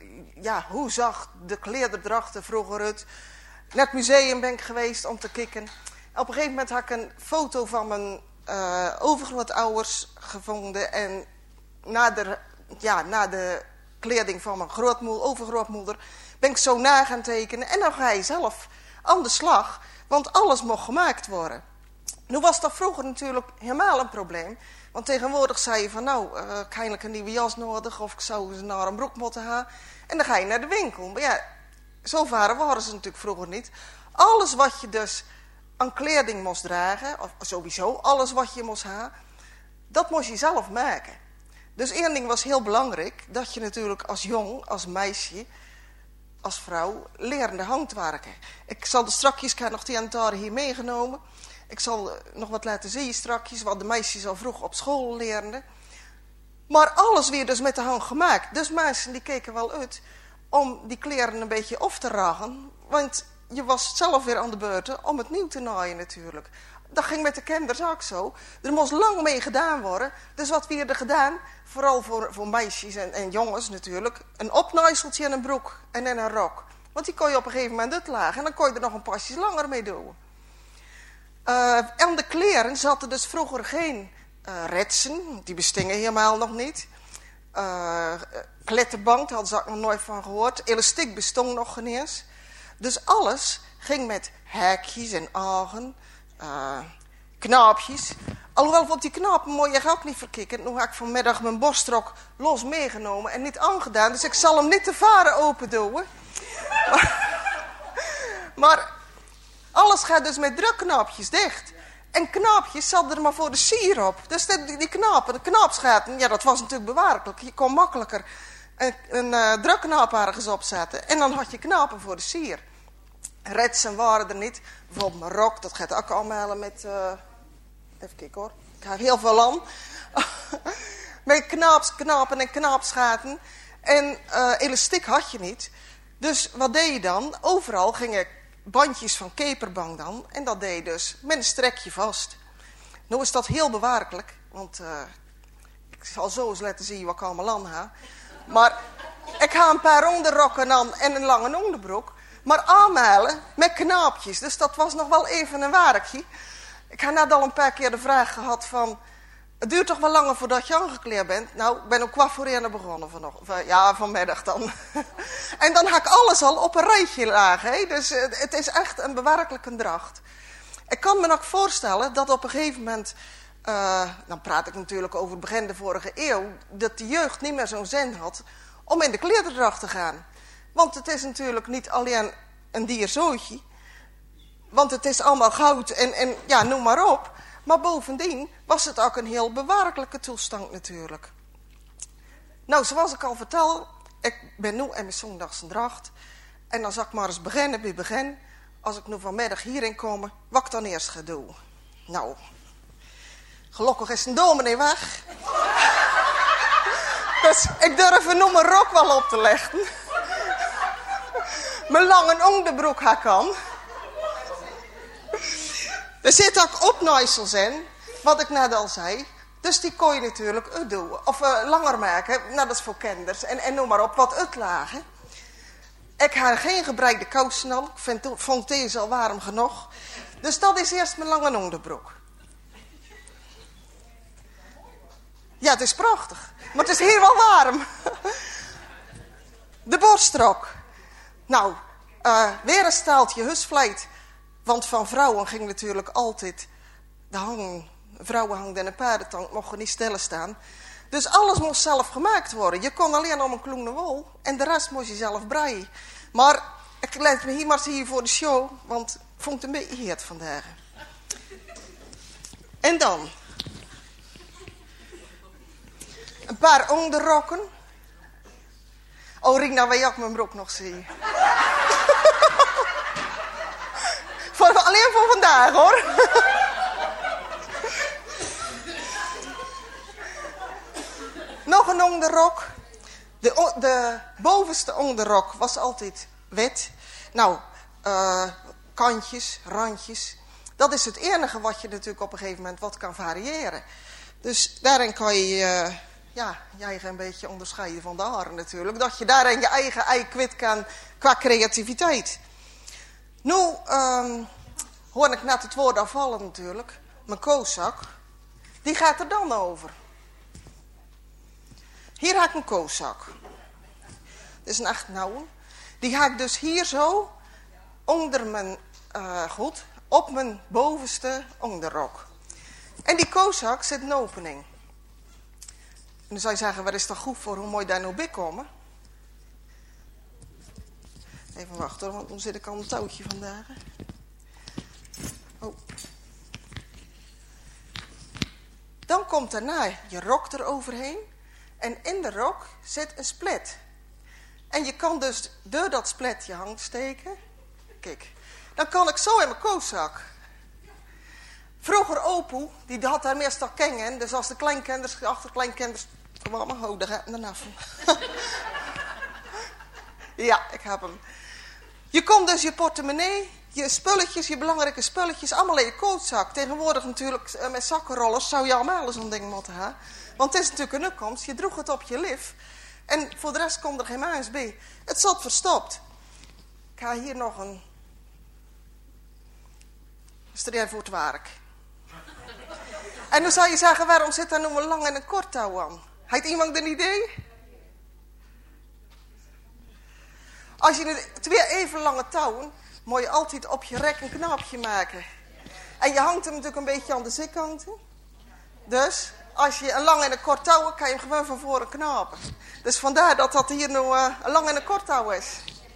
ja, hoe zag de klededracht er vroeger uit? Naar het museum ben ik geweest om te kijken. Op een gegeven moment had ik een foto van mijn uh, overgrootouders gevonden. En na de, ja, na de kleding van mijn grootmoeder, overgrootmoeder ben ik zo na gaan tekenen. En dan ga je zelf aan de slag, want alles mocht gemaakt worden. Nu was dat vroeger natuurlijk helemaal een probleem. Want tegenwoordig zei je van nou, uh, ik heb eigenlijk een nieuwe jas nodig of ik zou eens naar een broek moeten gaan. En dan ga je naar de winkel. Maar ja, zo ver waren ze natuurlijk vroeger niet. Alles wat je dus aan kleding moest dragen, of sowieso alles wat je moest hebben, dat moest je zelf maken. Dus één ding was heel belangrijk, dat je natuurlijk als jong, als meisje, als vrouw, lerende handwerken. Ik zal de strakjes, ik heb nog die antaren hier meegenomen. Ik zal nog wat laten zien strakjes, wat de meisjes al vroeg op school leerden. Maar alles weer dus met de hand gemaakt. Dus mensen die keken wel uit om die kleren een beetje af te ragen. Want je was zelf weer aan de beurt om het nieuw te naaien natuurlijk. Dat ging met de kinderen ook zo. Er moest lang mee gedaan worden. Dus wat weer er gedaan, vooral voor, voor meisjes en, en jongens natuurlijk, een opnaaiseltje en een broek en in een rok. Want die kon je op een gegeven moment uitlagen en dan kon je er nog een pasje langer mee doen. Uh, en de kleren zaten dus vroeger geen Uh, retsen, die bestingen helemaal nog niet. Uh, kletterbank, daar had ik nog nooit van gehoord. Elastiek bestond nog geen eens. Dus alles ging met hekjes en agen, uh, knaapjes. Alhoewel op die knapen moet je ook niet verkikken. Nu heb ik vanmiddag mijn borstrok los meegenomen en niet aangedaan. Dus ik zal hem niet te varen open doen. Maar, maar alles gaat dus met drukknaapjes dicht. En knaapjes zat er maar voor de sier op. Dus die, die knapen, de knaapsgaten, ja, dat was natuurlijk bewaarlijk. Je kon makkelijker een, een uh, drukknaap ergens opzetten. En dan had je knapen voor de sier. Retsen waren er niet. Bijvoorbeeld Marok, dat gaat ook allemaal met... Uh, even kijken hoor. Ik heb heel veel aan. Met knaaps, knapen en knaapsgaten. En uh, elastiek had je niet. Dus wat deed je dan? Overal gingen bandjes van keperbang dan. En dat deed je dus met een strekje vast. Nou is dat heel bewaarlijk. Want uh, ik zal zo eens laten zien wat ik allemaal aan heb. Maar ik ga een paar onderrokken aan en een lange onderbroek. Maar aanmalen met knaapjes. Dus dat was nog wel even een werkje. Ik heb net al een paar keer de vraag gehad van... Het duurt toch wel langer voordat je aangekleed bent? Nou, ik ben ook kwart voor één begonnen vanochtend. Ja, vanmiddag dan. En dan ga ik alles al op een rijtje lagen. Hè? Dus het is echt een bewerkelijke dracht. Ik kan me nog voorstellen dat op een gegeven moment... Uh, dan praat ik natuurlijk over het begin de vorige eeuw... dat de jeugd niet meer zo'n zin had om in de klederdracht te gaan. Want het is natuurlijk niet alleen een dierzootje... Want het is allemaal goud en, en ja, noem maar op. Maar bovendien was het ook een heel bewaarlijke toestand natuurlijk. Nou, zoals ik al vertel, ik ben nu in mijn zondagse dracht. En dan zal ik maar eens beginnen bij begin. Als ik nu vanmiddag hierin kom, wat ik dan eerst ga doen. Nou, gelukkig is een dominee weg. Dus ik durf een nummer rok wel op te leggen. Mijn lange onderbroek ga ik aan. Er zit ook opnaaisels in, wat ik net al zei. Dus die kon je natuurlijk uitdoen. Of uh, langer maken, nou, dat is voor kinders. En, en noem maar op, wat uitlagen. Ik heb geen gebreide kousen aan. Ik vind, vond deze al warm genoeg. Dus dat is eerst mijn lange onderbroek. Ja, het is prachtig. Maar het is hier wel warm. De borstrok. Nou, uh, weer een staaltje husvleit. Want van vrouwen ging natuurlijk altijd de hang. Vrouwen hangden in een paardentank, mochten niet stellen staan. Dus alles moest zelf gemaakt worden. Je kon alleen om een kloene wol en de rest moest je zelf breien. Maar ik laat me hier maar hier voor de show, want ik vond het een beetje heet vandaag. En dan een paar onderrokken. Oh, Rina, wil je ook mijn broek nog zien? Voor, alleen voor vandaag, hoor. Nog een onderrok. De, de bovenste onderrok was altijd wit. Nou, uh, kantjes, randjes. Dat is het enige wat je natuurlijk op een gegeven moment wat kan variëren. Dus daarin kan je uh, ja, je eigen een beetje onderscheiden van de haren natuurlijk. Dat je daarin je eigen ei kwijt kan qua creativiteit. Nu um, hoor ik net het woord afvallen natuurlijk. Mijn koozak. Die gaat er dan over. Hier heb ik een koozak. Dit is een echt nauwe. Die ga ik dus hier zo onder mijn uh, goed, op mijn bovenste onderrok. En die koozak zit een opening. En dan zou je zeggen, wat is dat goed voor, hoe mooi daar nou bij komen? Even wachten, want dan zit ik aan een touwtje vandaag. Oh. Dan komt daarna je rok eroverheen. En in de rok zit een split. En je kan dus door dat split je hand steken. Kijk, dan kan ik zo in mijn koozak. Vroeger Opoe, die had daar meestal keng in. Dus als de kleinkinders, de achterkleinkinders kwamen, oh, daar gaat hem af. Ja, ik heb hem. Je komt dus je portemonnee, je spulletjes, je belangrijke spulletjes, allemaal in je koozak. Tegenwoordig natuurlijk met zakkenrollers zou je allemaal zo'n ding moeten hebben. Want het is natuurlijk een opkomst, je droeg het op je lif. En voor de rest komt er geen maas bij. Het zat verstopt. Ik ga hier nog een... Is er even voor het werk. En dan zou je zeggen, waarom zit daar nou een lang en een kort touw aan? Heeft iemand een idee? Als je twee even lange touwen, moet je altijd op je rek een knaapje maken. En je hangt hem natuurlijk een beetje aan de zijkanten. Dus als je een lang en een kort touw hebt, kan je hem gewoon van voren knapen. Dus vandaar dat dat hier nu uh, een lang en een kort touw is.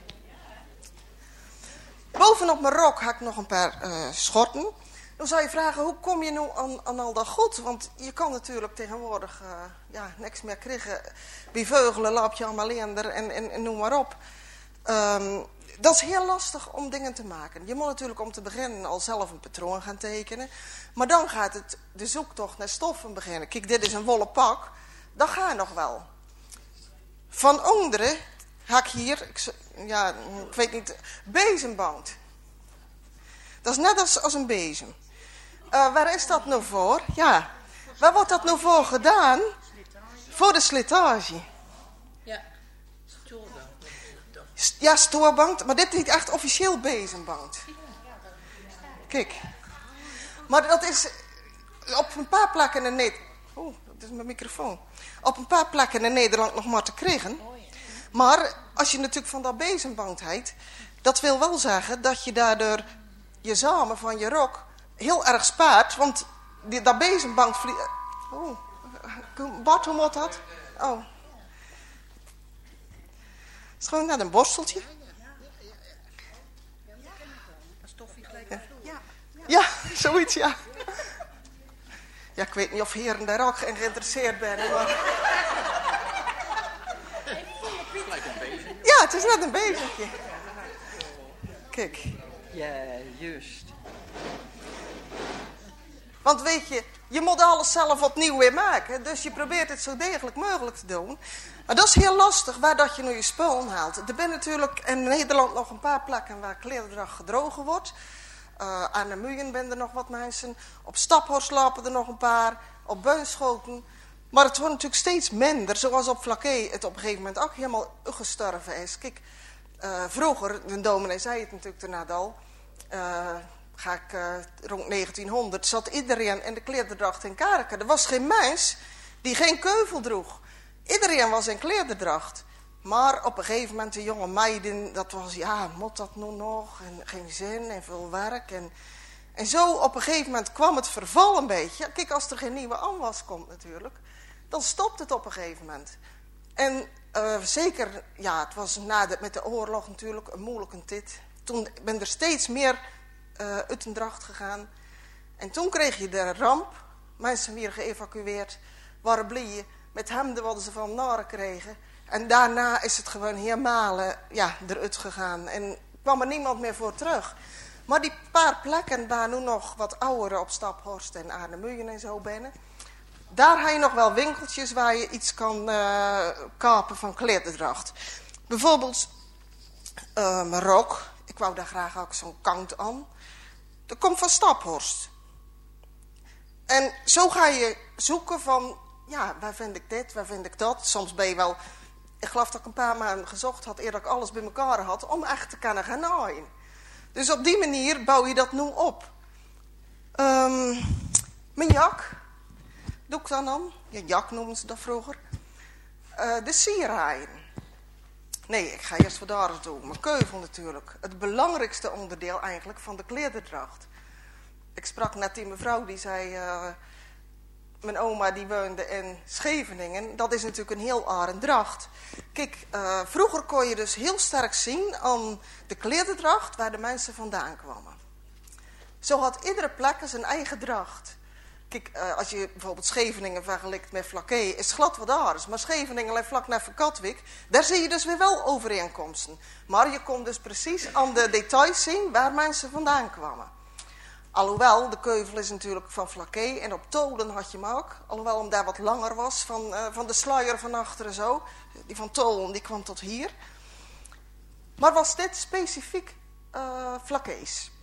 Bovenop mijn rok heb ik nog een paar uh, schorten. Dan zou je vragen, hoe kom je nou aan, aan al dat goed? Want je kan natuurlijk tegenwoordig uh, ja, niks meer krijgen. Beveugelen, lapje allemaal leender en, en, en noem maar op. Um, dat is heel lastig om dingen te maken. Je moet natuurlijk om te beginnen al zelf een patroon gaan tekenen. Maar dan gaat het de zoektocht naar stoffen beginnen. Kijk, dit is een wollen pak. Dat gaat nog wel. Van onderen ga ik hier, ik, ja, ik weet niet, bezemband. Dat is net als, als een bezem. Uh, waar is dat nou voor? Ja, waar wordt dat nou voor gedaan? Voor de slitage. Ja, stoorbank. Ja, stoorbank, maar dit heet echt officieel bezemband. Kijk. Maar dat is op een paar plekken in Nederland... Oeh, dat is mijn microfoon. Op een paar plekken in Nederland nog maar te krijgen. Maar als je natuurlijk van dat bezemband heet... Dat wil wel zeggen dat je daardoor je zamen van je rok heel erg spaart. Want die, dat bezemband... Oh, Bart, hoe moet dat? Oh. Het is gewoon net een borsteltje. Ja, ja zoiets, ja. Ja, ik weet niet of heren daar ook geïnteresseerd zijn. Maar... Ja, het is net een bezempje. Kijk. Ja, juist. Want weet je, je moet alles zelf opnieuw weer maken. Dus je probeert het zo degelijk mogelijk te doen. Maar dat is heel lastig waar dat je nu je spullen haalt. Er zijn natuurlijk in Nederland nog een paar plekken waar klederdracht gedrogen wordt. Uh, aan de Muien zijn er nog wat mensen. Op Staphorst lopen er nog een paar. Op Beunschoten. Maar het wordt natuurlijk steeds minder. Zoals op Vlakke het op een gegeven moment ook helemaal gestorven is. Kijk, uh, vroeger, de dominee zei het natuurlijk daarna al. Uh, ga ik uh, rond negentienhonderd zat iedereen in de klederdracht in Karken. Er was geen mens die geen keuvel droeg. Iedereen was in klederdracht. Maar op een gegeven moment de jonge meiden, dat was, ja, moet dat nou nog? En geen zin en veel werk. En, en zo op een gegeven moment kwam het verval een beetje. Kijk, als er geen nieuwe aanwas komt natuurlijk, dan stopt het op een gegeven moment. En uh, zeker, ja, het was na de, met de oorlog natuurlijk een moeilijke tijd. Toen ben er steeds meer uh, uit een dracht gegaan. En toen kreeg je de ramp. Mensen weer geëvacueerd, waren blij. Met hemden wat ze van naren kregen. En daarna is het gewoon helemaal uh, ja, eruit gegaan. En kwam er niemand meer voor terug. Maar die paar plekken waar nu nog wat ouderen op Staphorst en Arnhem en zo binnen. Daar heb je nog wel winkeltjes waar je iets kan uh, kapen van klederdracht. Bijvoorbeeld uh, mijn rok. Ik wou daar graag ook zo'n kant aan. Dat komt van Staphorst. En zo ga je zoeken van, ja, waar vind ik dit, waar vind ik dat. Soms ben je wel, ik geloof dat ik een paar maanden gezocht had, eer dat ik alles bij elkaar had, om echt te kunnen gaan naaien. Dus op die manier bouw je dat nu op. Um, mijn jak, doe ik dan aan. Ja, jak noemen ze dat vroeger. Uh, de sierhaaien. Nee, ik ga eerst wat daar doen. Mijn keuvel natuurlijk. Het belangrijkste onderdeel eigenlijk van de klederdracht. Ik sprak net die mevrouw die zei, uh, mijn oma die woonde in Scheveningen. Dat is natuurlijk een heel arend dracht. Kijk, uh, vroeger kon je dus heel sterk zien aan de klederdracht waar de mensen vandaan kwamen. Zo had iedere plek zijn eigen dracht. Kijk, uh, als je bijvoorbeeld Scheveningen vergelijkt met Vlakke, is glad wat anders. Maar Scheveningen ligt vlak naar Katwijk. Daar zie je dus weer wel overeenkomsten. Maar je kon dus precies aan de details zien waar mensen vandaan kwamen. Alhoewel, de keuvel is natuurlijk van Vlakke en op Tolen had je hem ook. Alhoewel hem daar wat langer was, van, uh, van de sluier van achteren zo. Die van Tolen, die kwam tot hier. Maar was dit specifiek uh, Vlakkees?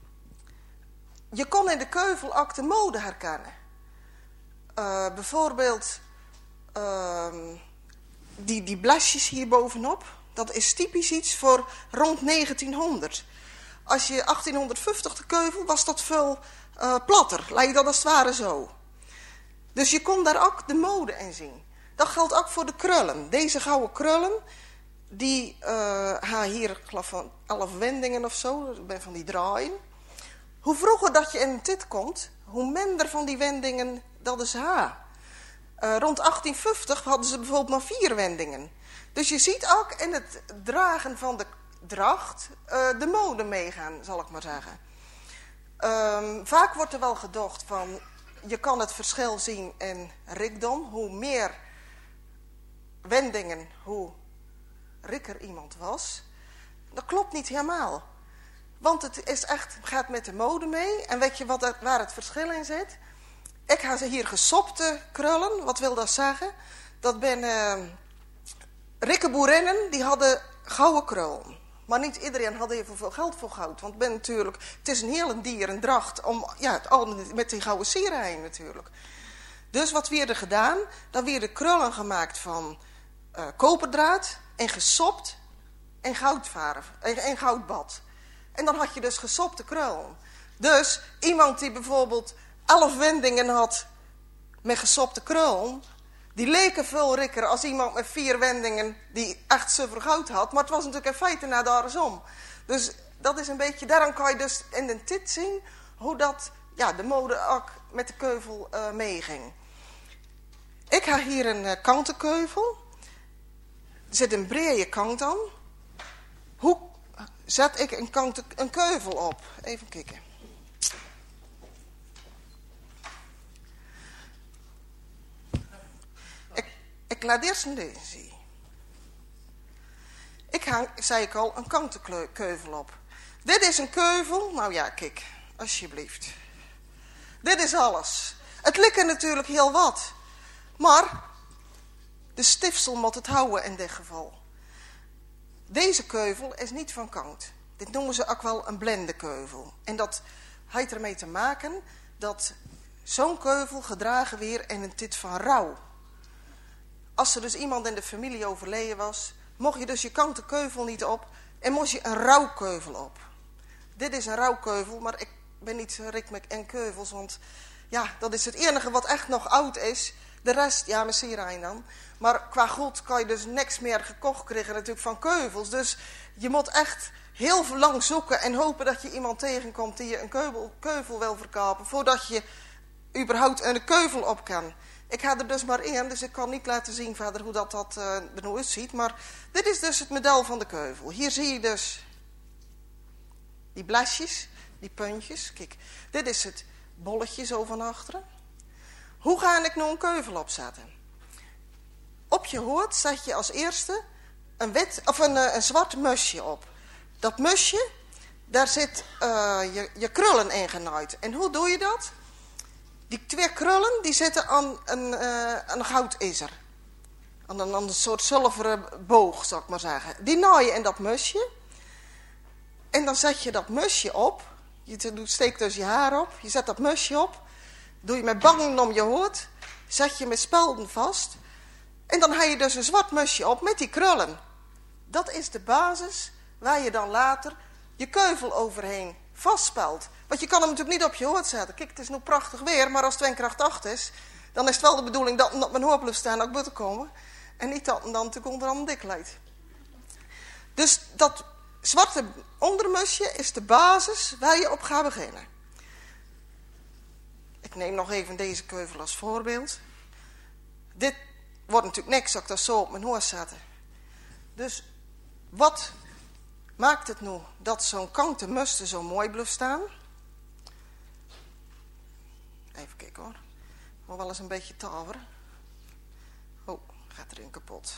Je kon in de keuvel ook de mode herkennen. Uh, bijvoorbeeld uh, die, die blasjes hier bovenop. Dat is typisch iets voor rond negentienhonderd. Als je achttienhonderdvijftig de keuvel was dat veel uh, platter. Lijkt dat als het ware zo. Dus je kon daar ook de mode in zien. Dat geldt ook voor de krullen. Deze gouden krullen, die uh, ha hier, ik geloof van elf wendingen of zo, ik ben van die draaien. Hoe vroeger dat je in een tit komt, hoe minder van die wendingen dat is ha. Uh, rond achttien vijftig hadden ze bijvoorbeeld maar vier wendingen. Dus je ziet ook in het dragen van de dracht uh, de mode meegaan, zal ik maar zeggen. Um, vaak wordt er wel gedacht van, je kan het verschil zien in rikdom. Hoe meer wendingen, hoe rikker iemand was. Dat klopt niet helemaal. Want het is echt, gaat met de mode mee. En weet je wat er, waar het verschil in zit? Ik had hier gesopte krullen. Wat wil dat zeggen? Dat ben uh, rikke boerinnen, die hadden gouden krullen. Maar niet iedereen had even veel geld voor goud. Want ben natuurlijk, het is een heel dier, een dracht, om, ja, met die gouden sieren heen natuurlijk. Dus wat werden gedaan? Dan werden krullen gemaakt van uh, koperdraad en gesopt en goudverf en, en goudbad. En dan had je dus gesopte krullen. Dus iemand die bijvoorbeeld elf wendingen had met gesopte krullen, die leken veel rikker als iemand met vier wendingen die echt zoveel goud had. Maar het was natuurlijk in feite naar de andersom. Dus dat is een beetje, daarom kan je dus in de tit zien hoe dat, ja, de mode ook met de keuvel uh, meeging. Ik heb hier een uh, kantenkeuvel. Er zit een brede kant aan. Hoe zet ik een, kante, een keuvel op? Even kijken. Ik, ik laat eerst een deze zien. Ik hang, zei ik al, een kantenkeuvel op. Dit is een keuvel. Nou ja, kijk, alsjeblieft. Dit is alles. Het likken natuurlijk heel wat. Maar de stifsel moet het houden in dit geval. Deze keuvel is niet van kant. Dit noemen ze ook wel een blendekeuvel. En dat heeft ermee te maken dat zo'n keuvel gedragen weer in een tit van rouw. Als er dus iemand in de familie overleden was, mocht je dus je kantenkeuvel niet op en moest je een rouwkeuvel op. Dit is een rouwkeuvel, maar ik ben niet rik met en keuvels, want ja, dat is het enige wat echt nog oud is. De rest, ja, met sierijn dan. Maar qua goed kan je dus niks meer gekocht krijgen natuurlijk van keuvels. Dus je moet echt heel lang zoeken en hopen dat je iemand tegenkomt die je een keuvel, keuvel wil verkopen, voordat je überhaupt een keuvel op kan. Ik had er dus maar één, dus ik kan niet laten zien verder hoe dat, dat uh, er nou uitziet. Maar dit is dus het model van de keuvel. Hier zie je dus die blasjes, die puntjes. Kijk, dit is het bolletje zo van achteren. Hoe ga ik nou een keuvel opzetten? Op je hoort zet je als eerste een, wit, of een, een zwart musje op. Dat musje, daar zit uh, je, je krullen in genaaid. En hoe doe je dat? Die twee krullen die zitten aan een, uh, een goudijzer. Aan een, aan een soort zilveren boog, zal ik maar zeggen. Die naai je in dat musje. En dan zet je dat musje op. Je steekt dus je haar op. Je zet dat musje op. Doe je met bangen om je hoort. Zet je met spelden vast. En dan heb je dus een zwart musje op met die krullen. Dat is de basis waar je dan later je keuvel overheen vastspelt. Want je kan hem natuurlijk niet op je hoort zetten. Kijk, het is nu prachtig weer, maar als het windkracht acht is, dan is het wel de bedoeling dat hem op mijn hoort blijft staan ook buiten komen. En niet dat hem dan natuurlijk onder een dik leidt. Dus dat zwarte ondermusje is de basis waar je op gaat beginnen. Ik neem nog even deze keuvel als voorbeeld. Dit wordt natuurlijk niks als ik dat zo op mijn hoort zet. Dus wat maakt het nu dat zo'n kanten musten zo mooi blijft staan? Even kijken hoor. Moet wel eens een beetje taveren. Oh, gaat erin kapot.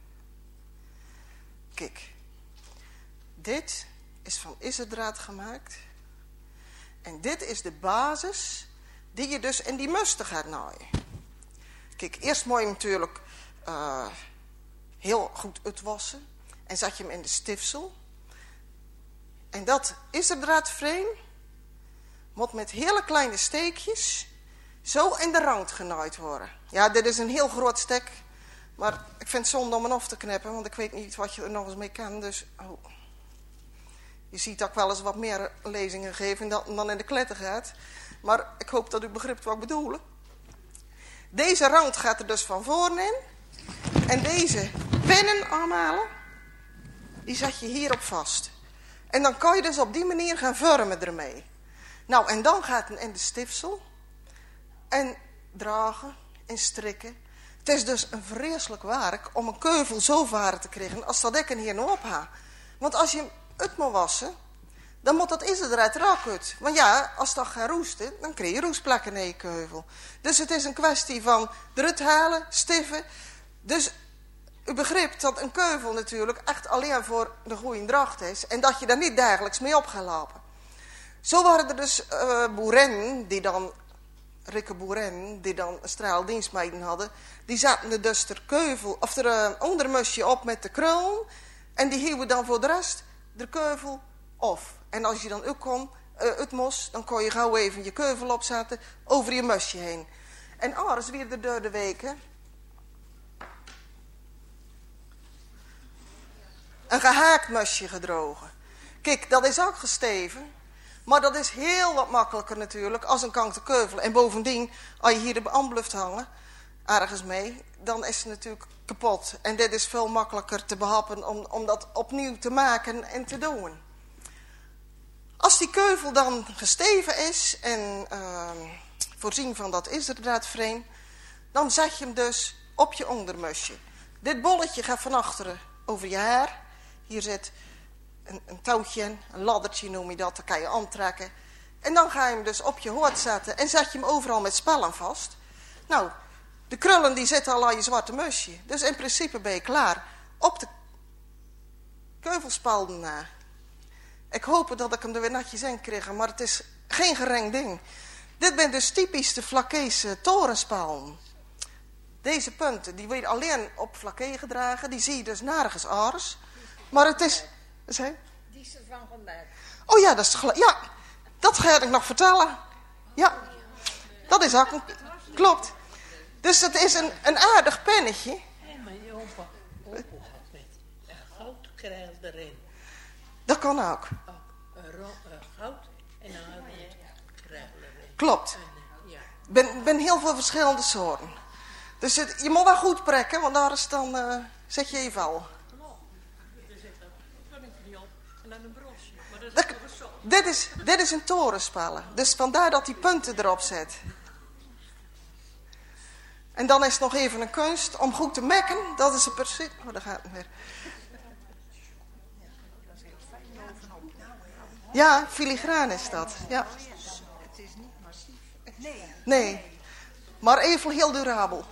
Kijk. Dit is van ijzerdraad gemaakt. En dit is de basis die je dus in die musten gaat naaien. Kijk, eerst moet je hem natuurlijk uh, heel goed uitwassen. En zet je hem in de stifsel. En dat ijzerdraadframe moet met hele kleine steekjes zo in de rand genaaid worden. Ja, dit is een heel groot stek. Maar ik vind het zonde om hem af te knippen, want ik weet niet wat je er nog eens mee kan. Dus, oh. Je ziet ook wel eens wat meer lezingen geven dan in de kletten gaat. Maar ik hoop dat u begrijpt wat ik bedoel. Deze rand gaat er dus van voren in. En deze pinnen aanhalen, die zet je hierop vast. En dan kan je dus op die manier gaan vormen ermee. Nou, en dan gaat het in de stifsel. En dragen en strikken. Het is dus een vreselijk werk om een keuvel zo varen te krijgen als dat ik er hier nog op ha. Want als je hem uit moet wassen, dan moet dat is eruit raak uit. Want ja, als dat gaat roesten, dan krijg je roestplekken in je keuvel. Dus het is een kwestie van eruit halen, stiffen. Dus u begrijpt dat een keuvel natuurlijk echt alleen voor de goede dracht is. En dat je daar niet dagelijks mee op gaat lopen. Zo waren er dus uh, boerennen die dan, rikke boerennen, die dan een straal dienstmeiden hadden. Die zaten er dus ter keuvel, of er uh, ondermusje op met de krul. En die hielden dan voor de rest de keuvel af. En als je dan ook kon, uh, uit moest, dan kon je gauw even je keuvel opzetten over je musje heen. En anders weer de derde weken een gehaakt musje gedrogen. Kijk, dat is ook gesteven. Maar dat is heel wat makkelijker natuurlijk als een kanten keuvel. En bovendien, als je hier de band blijft hangen, ergens mee, dan is het natuurlijk kapot. En dit is veel makkelijker te behappen om, om dat opnieuw te maken en te doen. Als die keuvel dan gesteven is en uh, voorzien van dat izerdraadframe, dan zet je hem dus op je ondermusje. Dit bolletje gaat van achteren over je haar. Hier zit een, een touwtje in, een laddertje noem je dat, dat kan je aantrekken. En dan ga je hem dus op je hoort zetten en zet je hem overal met spellen vast. Nou, de krullen die zitten al aan je zwarte musje. Dus in principe ben je klaar. Op de keuvelspalden na. Ik hoop dat ik hem er weer netjes in krijg, maar het is geen gering ding. Dit zijn dus typisch de Flakese torenspalen. Deze punten, die worden alleen op Flakee gedragen. Die zie je dus nergens anders. Maar het is... Zeg? Die is er van vandaag. Oh ja, dat is gelijk. Ja, dat ga ik nog vertellen. Ja, dat is ook een... Klopt. Dus het is een, een aardig pennetje. Hé, mijn opa, opa had met een goudkrijl erin. Dat kan ook. Oh, een, ro- een goud en een rood krijl erin. Klopt. En, uh, ja. Ik ben, ben heel veel verschillende soorten. Dus het, je moet wel goed prikken, want anders dan uh, zet je even al. Er zit een punnetje op en dan een brosje. Maar dat is Dat- toch een soort. Dit is, dit is een torenspellen. Dus vandaar dat die punten erop zit. En dan is het nog even een kunst om goed te mekken. Dat is een precies... Oh, daar gaat het weer. Ja, filigraan is dat. Ja. Het is niet massief. Nee. Nee. Maar even heel durabel.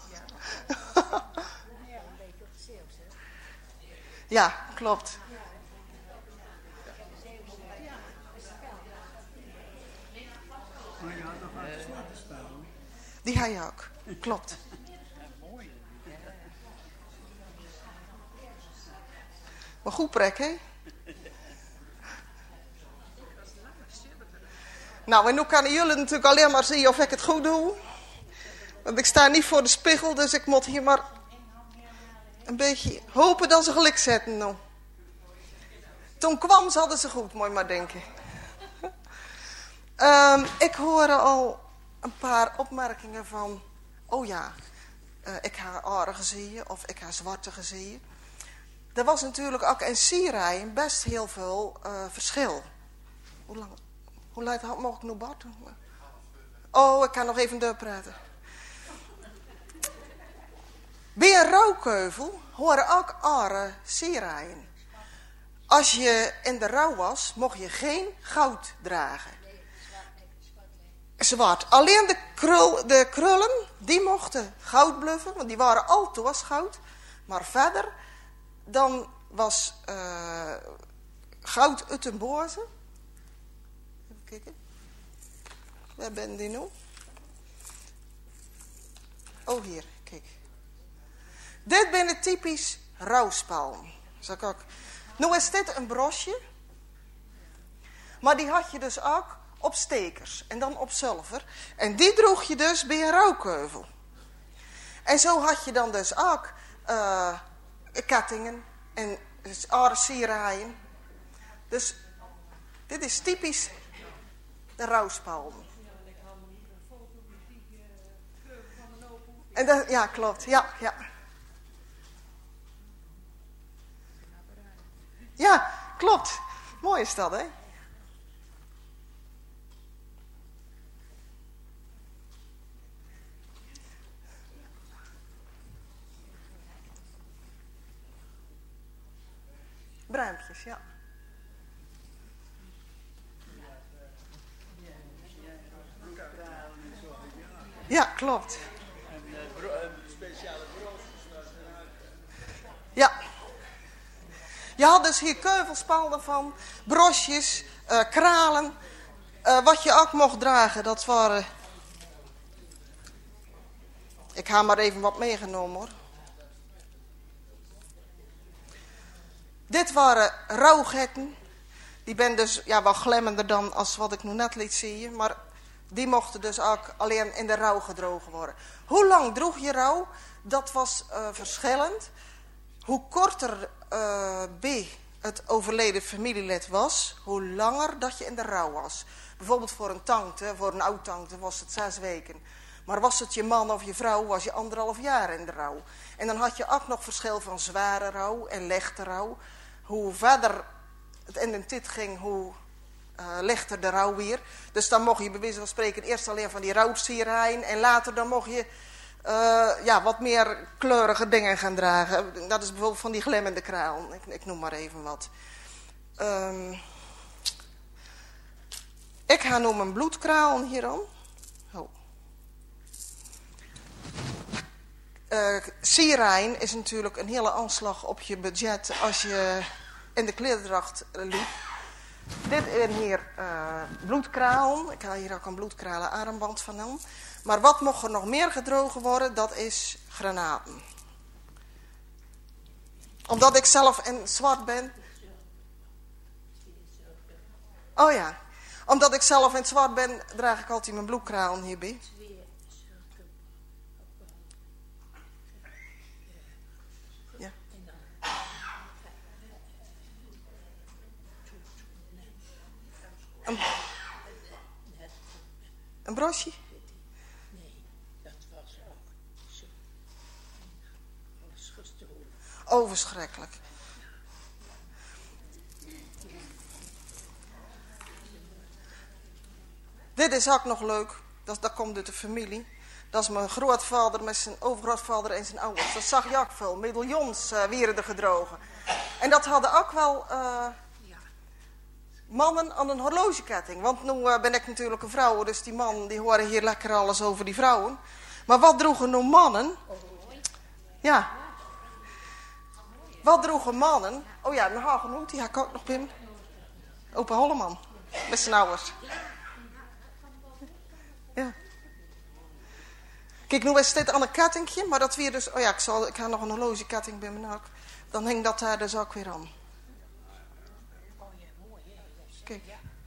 Ja, klopt. Die hij ook. Klopt. Maar goed prek, hè? Nou, en nu kunnen jullie natuurlijk alleen maar zien of ik het goed doe. Want ik sta niet voor de spiegel, dus ik moet hier maar een beetje hopen dat ze gelijk zetten. Nou. Toen kwam ze hadden ze goed, moet je maar denken. um, ik hoorde al een paar opmerkingen van, oh ja, uh, ik ga aardige zien of ik ga zwarte zien. Er was natuurlijk ook in sierijen best heel veel uh, verschil. Hoe lang, hoe laat mag ik nog bad? Oh, ik kan nog even doorpraten. Bij een rouwkeuvel horen ook andere sierijen. Als je in de rouw was, mocht je geen goud dragen. Zwart. Alleen de, krul, de krullen, die mochten goud bluffen, want die waren altijd was goud. Maar verder, dan was uh, goud uit een boze. Even kijken. Waar ben die nu? Oh, hier, kijk. Dit ben het typisch rouwspalm. Zal ik ook. Nu is dit een brosje. Maar die had je dus ook op stekers. En dan op zilver. En die droeg je dus bij een rouwkeuvel. En zo had je dan dus ook uh, kettingen. En dus sieraden. Dus dit is typisch de rouwspalm. En dat, ja, klopt. Ja, ja. Ja, klopt. Mooi is dat, hè? Bruimpjes, ja. Ja, klopt. Ja. Je had dus hier keuvelspalden van, brosjes, uh, kralen. Uh, wat je ook mocht dragen, dat waren... Ik ga maar even wat meegenomen, hoor. Dit waren rouwgetten. Die ben dus ja, wel glemmender dan als wat ik nu net liet zien. Maar die mochten dus ook alleen in de rouw gedrogen worden. Hoe lang droeg je rouw? Dat was uh, verschillend. Hoe korter uh, B het overleden familielid was, hoe langer dat je in de rouw was. Bijvoorbeeld voor een tante, voor een oud-tante was het zes weken. Maar was het je man of je vrouw, was je anderhalf jaar in de rouw. En dan had je ook nog verschil van zware rouw en lichte rouw. Hoe verder het in de tijd ging, hoe uh, lichter de rouw weer. Dus dan mocht je bij wijze van spreken eerst alleen van die rouwsierijn. En later dan mocht je uh, ja, wat meer kleurige dingen gaan dragen. Dat is bijvoorbeeld van die glimmende kraal. Ik, ik noem maar even wat. Um, ik ga noemen een bloedkraal hier aan. Oh. Uh, sierijn is natuurlijk een hele aanslag op je budget als je in de klederdracht liep. Dit is hier uh, bloedkraal. Ik haal hier ook een bloedkralen armband van hem. Maar wat mocht er nog meer gedrogen worden, dat is granaten. Omdat ik zelf in zwart ben. Oh ja. Omdat ik zelf in zwart ben, draag ik altijd mijn bloedkraal hierbij. Een, een brosje? Nee, dat was ook zo. Was gestolen. Oh, verschrikkelijk. Dit is ook nog leuk. Dat, dat komt uit de familie. Dat is mijn grootvader met zijn overgrootvader en zijn ouders. Dat zag je ook veel. Medaillons uh, werden er gedrogen. En dat hadden ook wel... Uh, mannen aan een horlogeketting. Want nu uh, ben ik natuurlijk een vrouw, dus die mannen die horen hier lekker alles over die vrouwen. Maar wat droegen nu mannen? Ja. Wat droegen mannen? Oh ja, een hagenhoed, die ga ik ook nog binnen. Opa Holleman, met zijn ouders. Ja. Kijk, nu is dit aan een kettingje, maar dat weer dus... Oh ja, ik, zal, ik ga nog een horlogeketting bij mijn nek. Dan hing dat daar dus ook weer aan. Kijk.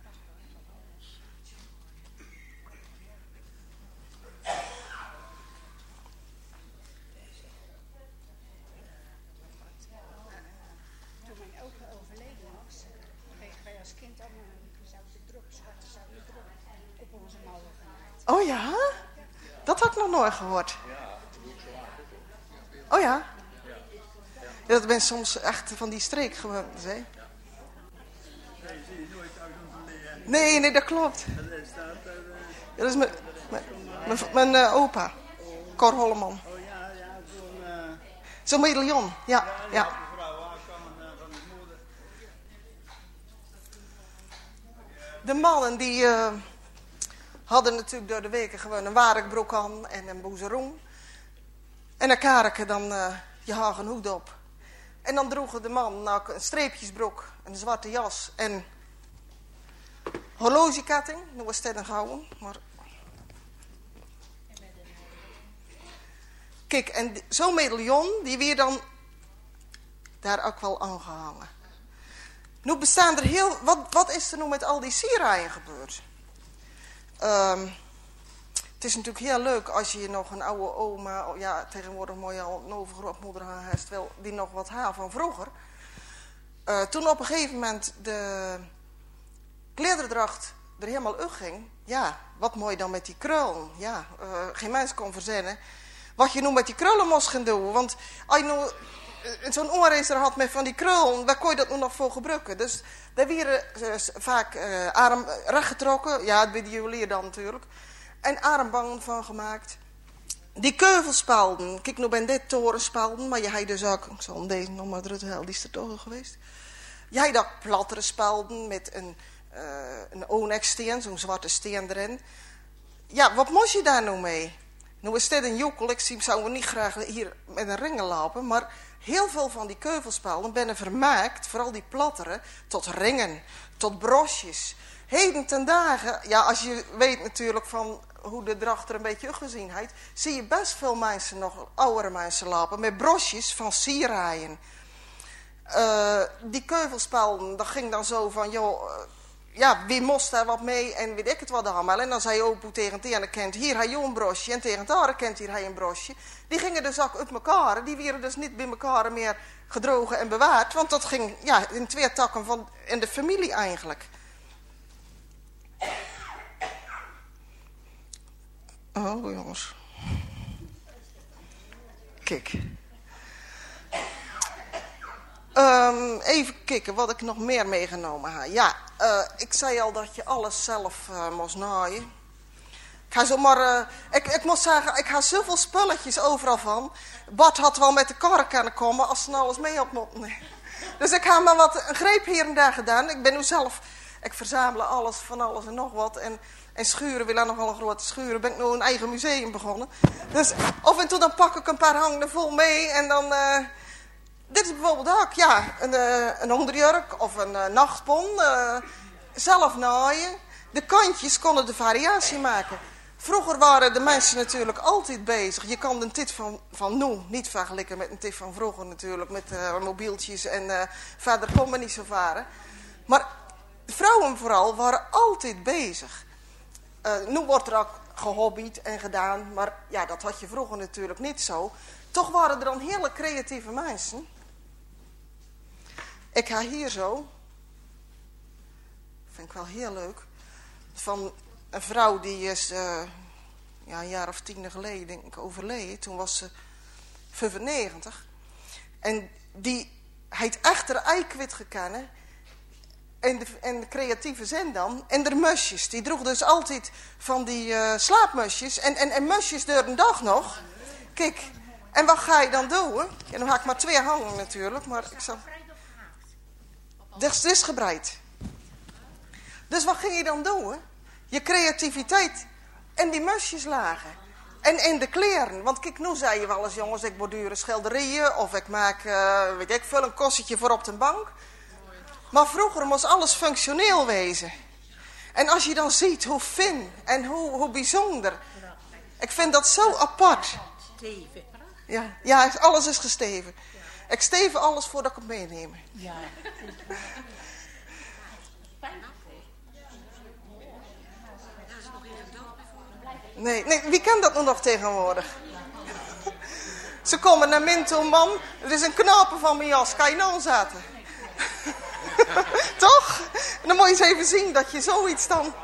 Toen mijn opa overleden was, kregen wij als kind allemaal een zoute drop, zwarte zoute drop op onze mouwen gemaakt. Oh ja? Dat had ik nog nooit gehoord. Oh ja? Ja, dat ben soms echt van die streek gewoon, hè? Nee, nee, dat klopt. Ja, dat is mijn, mijn, mijn, mijn uh, opa, Cor Holleman. Oh ja, ja, zo'n... Uh... Zo'n medaillon, ja, ja. ja. Vrouw aankomen uh, van mijn moeder. De mannen die uh, hadden natuurlijk door de weken gewoon een warkbroek aan en een boezeroen. En een kareke dan uh, je hagen hoed op. En dan droegen de man nou, een streepjesbroek, een zwarte jas en... horlogeketting, nu was het een gouden, maar... Kijk, en zo'n medaillon, die weer dan daar ook wel aangehangen. Nu bestaan er heel... Wat, wat is er nu met al die sieraden gebeurd? Um, het is natuurlijk heel leuk als je nog een oude oma... Ja, tegenwoordig moet je al een overgrootmoeder aan heeft, wel die nog wat haar van vroeger. Uh, toen op een gegeven moment de... klederdracht er helemaal uit ging, ja, wat mooi dan met die krul. Ja, uh, geen mens kon verzinnen. wat je nu met die krullen moest gaan doen. Want als je nou zo'n oorracer had met van die krullen, waar kon je dat nu nog voor gebruiken? Dus daar werden uh, vaak uh, arm rechtgetrokken. Ja, bij de juwelier dan natuurlijk. En armbanden van gemaakt. Die keuvelspalden. Kijk, nu ben dit torenspalden, maar je had dus ook, ik zal deze nog maar drukken, die is er toch al geweest. Jij had ook plattere spalden met een, uh, een onyxsteen, zo'n zwarte steen erin. Ja, wat moest je daar nou mee? Nou is dit een joekel, ik zie, zouden we niet graag hier met een ringen lopen, maar heel veel van die keuvelspalden zijn vermaakt, vooral die plattere, tot ringen, tot brosjes. Heden ten dagen, ja, als je weet natuurlijk van hoe de dracht er een beetje uitgezien heeft, zie je best veel mensen nog, oudere mensen lopen, met brosjes van sieraden. Uh, die keuvelspalden, dat ging dan zo van, joh, uh, ja, wie moest daar wat mee en weet ik het wat allemaal. En dan zei je ook tegen het ene kent hier hij een brosje en tegen het andere kent hier hij een brosje. Die gingen dus ook uit elkaar, die werden dus niet bij elkaar meer gedrogen en bewaard, want dat ging ja, in twee takken van in de familie eigenlijk. Oh jongens. Kijk. Um, even kijken wat ik nog meer meegenomen heb. Ja, uh, ik zei al dat je alles zelf uh, moest naaien. Ik ga zomaar, uh, ik, ik moet zeggen, ik heb zoveel spulletjes overal van. Bart had wel met de kar kunnen komen als ze nou eens mee op moeten. Nee. Dus ik heb maar wat een greep hier en daar gedaan. Ik ben nu zelf, ik verzamel alles van alles en nog wat. En, en schuren, wil nog wel een grote schuren. Ben ik nu een eigen museum begonnen. Dus af en toe dan pak ik een paar hangende vol mee en dan... Uh, Dit is bijvoorbeeld ook, ja, een, uh, een onderjurk of een uh, nachtpon. Uh, zelf naaien. De kantjes konden de variatie maken. Vroeger waren de mensen natuurlijk altijd bezig. Je kan een tit van, van nu niet vergelijken met een tit van vroeger natuurlijk. Met uh, mobieltjes en uh, verder kon men niet zo varen. Maar de vrouwen vooral waren altijd bezig. Uh, nu wordt er ook gehobbied en gedaan. Maar ja, dat had je vroeger natuurlijk niet zo. Toch waren er dan hele creatieve mensen. Ik ga hier zo. Vind ik wel heel leuk. Van een vrouw die is uh, ja, een jaar of tien geleden denk ik overleden. Toen was ze vijfennegentig. En die heeft echt haar eikwit gekend. En de, en de creatieve zin dan. En de musjes. Die droeg dus altijd van die uh, slaapmusjes. En, en, en musjes door een dag nog. Kijk. En wat ga je dan doen? Ja, dan ga ik maar twee hangen natuurlijk. Maar ik zal... Het is gebreid. Dus wat ging je dan doen? Je creativiteit en die musjes lagen. En, en de kleren. Want kijk, nu zei je wel eens, jongens, ik borduur schilderijen. Of ik maak, uh, weet ik veel, een kostje voor op de bank. Maar vroeger moest alles functioneel wezen. En als je dan ziet hoe fin en hoe, hoe bijzonder. Ik vind dat zo apart. Ja, ja, alles is gesteven. Ik steven alles voordat ik het meeneem. Ja. Nee, nee, wie kent dat nu nog tegenwoordig? Ze komen naar min toe, man. Er is een knopen van mijn jas. Kan je nou zetten? Toch? En dan moet je eens even zien dat je zoiets dan...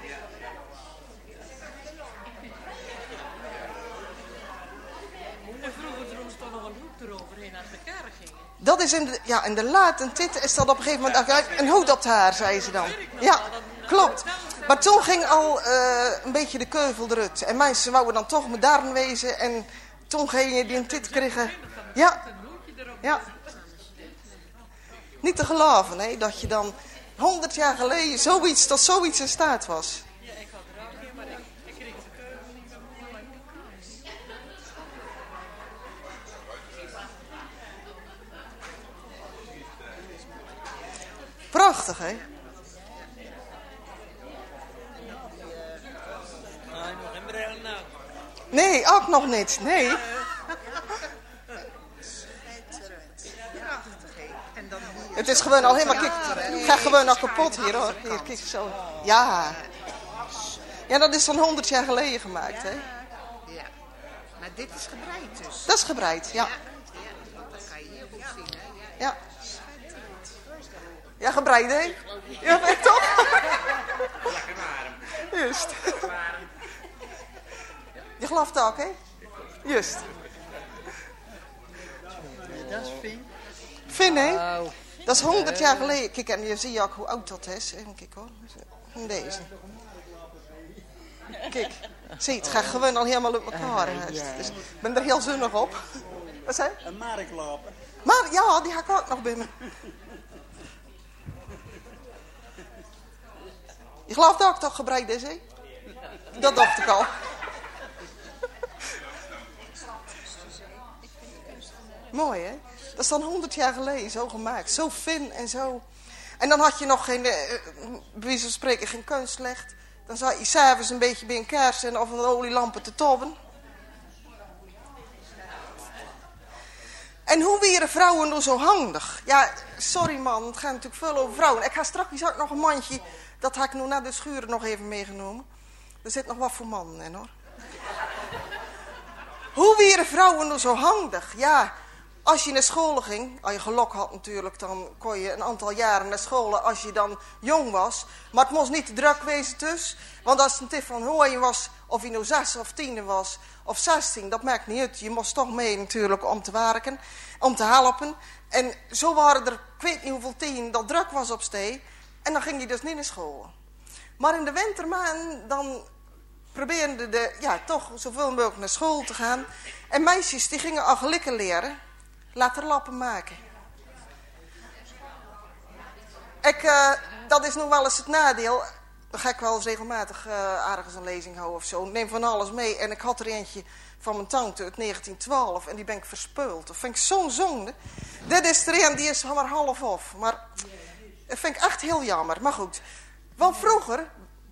Dat is in de, ja, in de late tijd is dat op een gegeven moment een hoed op de haar, zei ze dan. Ja, klopt. Maar toen ging al uh, een beetje de keuvel eruit. En mensen wouden dan toch modern wezen. En toen ging je die een tit kregen. Ja, ja. Niet te geloven, hè, dat je dan honderd jaar geleden zoiets, tot zoiets in staat was. Prachtig, hè? Nee, ook nog niet. Nee. Het is gewoon al helemaal... Kijk, het gaat gewoon al kapot hier, hoor. Hier, kijk zo. Ja. Ja, dat is dan honderd jaar geleden gemaakt, hè? Ja. Maar dit is gebreid dus. Dat is gebreid, ja. Dat kan je heel goed zien, hè? Ja. Ja, gebreid, hè? Ja, weet je toch? Juist. Je gelooft ook, hè? Juist. Dat is fijn. Fijn, hè? Dat is honderd jaar geleden. Kijk, en je ziet ook hoe oud dat is. Even kijken hoor. Deze. Kijk, zie, het gaat gewoon al helemaal op elkaar. Dus ik ben er heel zinnig op. Wat zei je? Een marktloper. Maar ja, die ga ik ook nog bij me. Je gelooft dat ik toch gebreid is, hè? Dat dacht ik al. Mooi, hè? Dat is dan honderd jaar geleden zo gemaakt. Zo fin en zo. En dan had je nog geen, eh, bij wijze van spreken, geen kunstlicht. Dan zat je s'avonds een beetje bij een kaars en of een olielampen te tobben. En hoe waren vrouwen nou zo handig? Ja, sorry man, het gaat natuurlijk veel over vrouwen. Ik ga straks ook nog een mandje, dat had ik nu naar de schuren nog even meegenomen. Er zit nog wat voor mannen in, hoor. Hoe waren vrouwen nou zo handig? Ja, als je naar school ging, als je geluk had natuurlijk, dan kon je een aantal jaren naar school als je dan jong was. Maar het moest niet te druk wezen dus. Want als het een tip van hoe je was, of je nou zes of tien was, of zestien, dat maakt niet uit. Je moest toch mee natuurlijk om te werken, om te helpen. En zo waren er, ik weet niet hoeveel tien, dat druk was op stee. En dan ging je dus niet naar school. Maar in de wintermaanden, dan probeerden de, ja, toch zoveel mogelijk naar school te gaan. En meisjes, die gingen al gelikken leren. Laten lappen maken. Ik, uh, dat is nog wel eens het nadeel. Dan ga ik wel eens regelmatig uh, ergens een lezing houden of zo. Ik neem van alles mee. En ik had er eentje van mijn tante uit negentien twaalf. En die ben ik verspeuld. Dat vind ik zo'n zonde. Dit is er een, die is maar half af. Maar dat vind ik echt heel jammer. Maar goed. Want vroeger...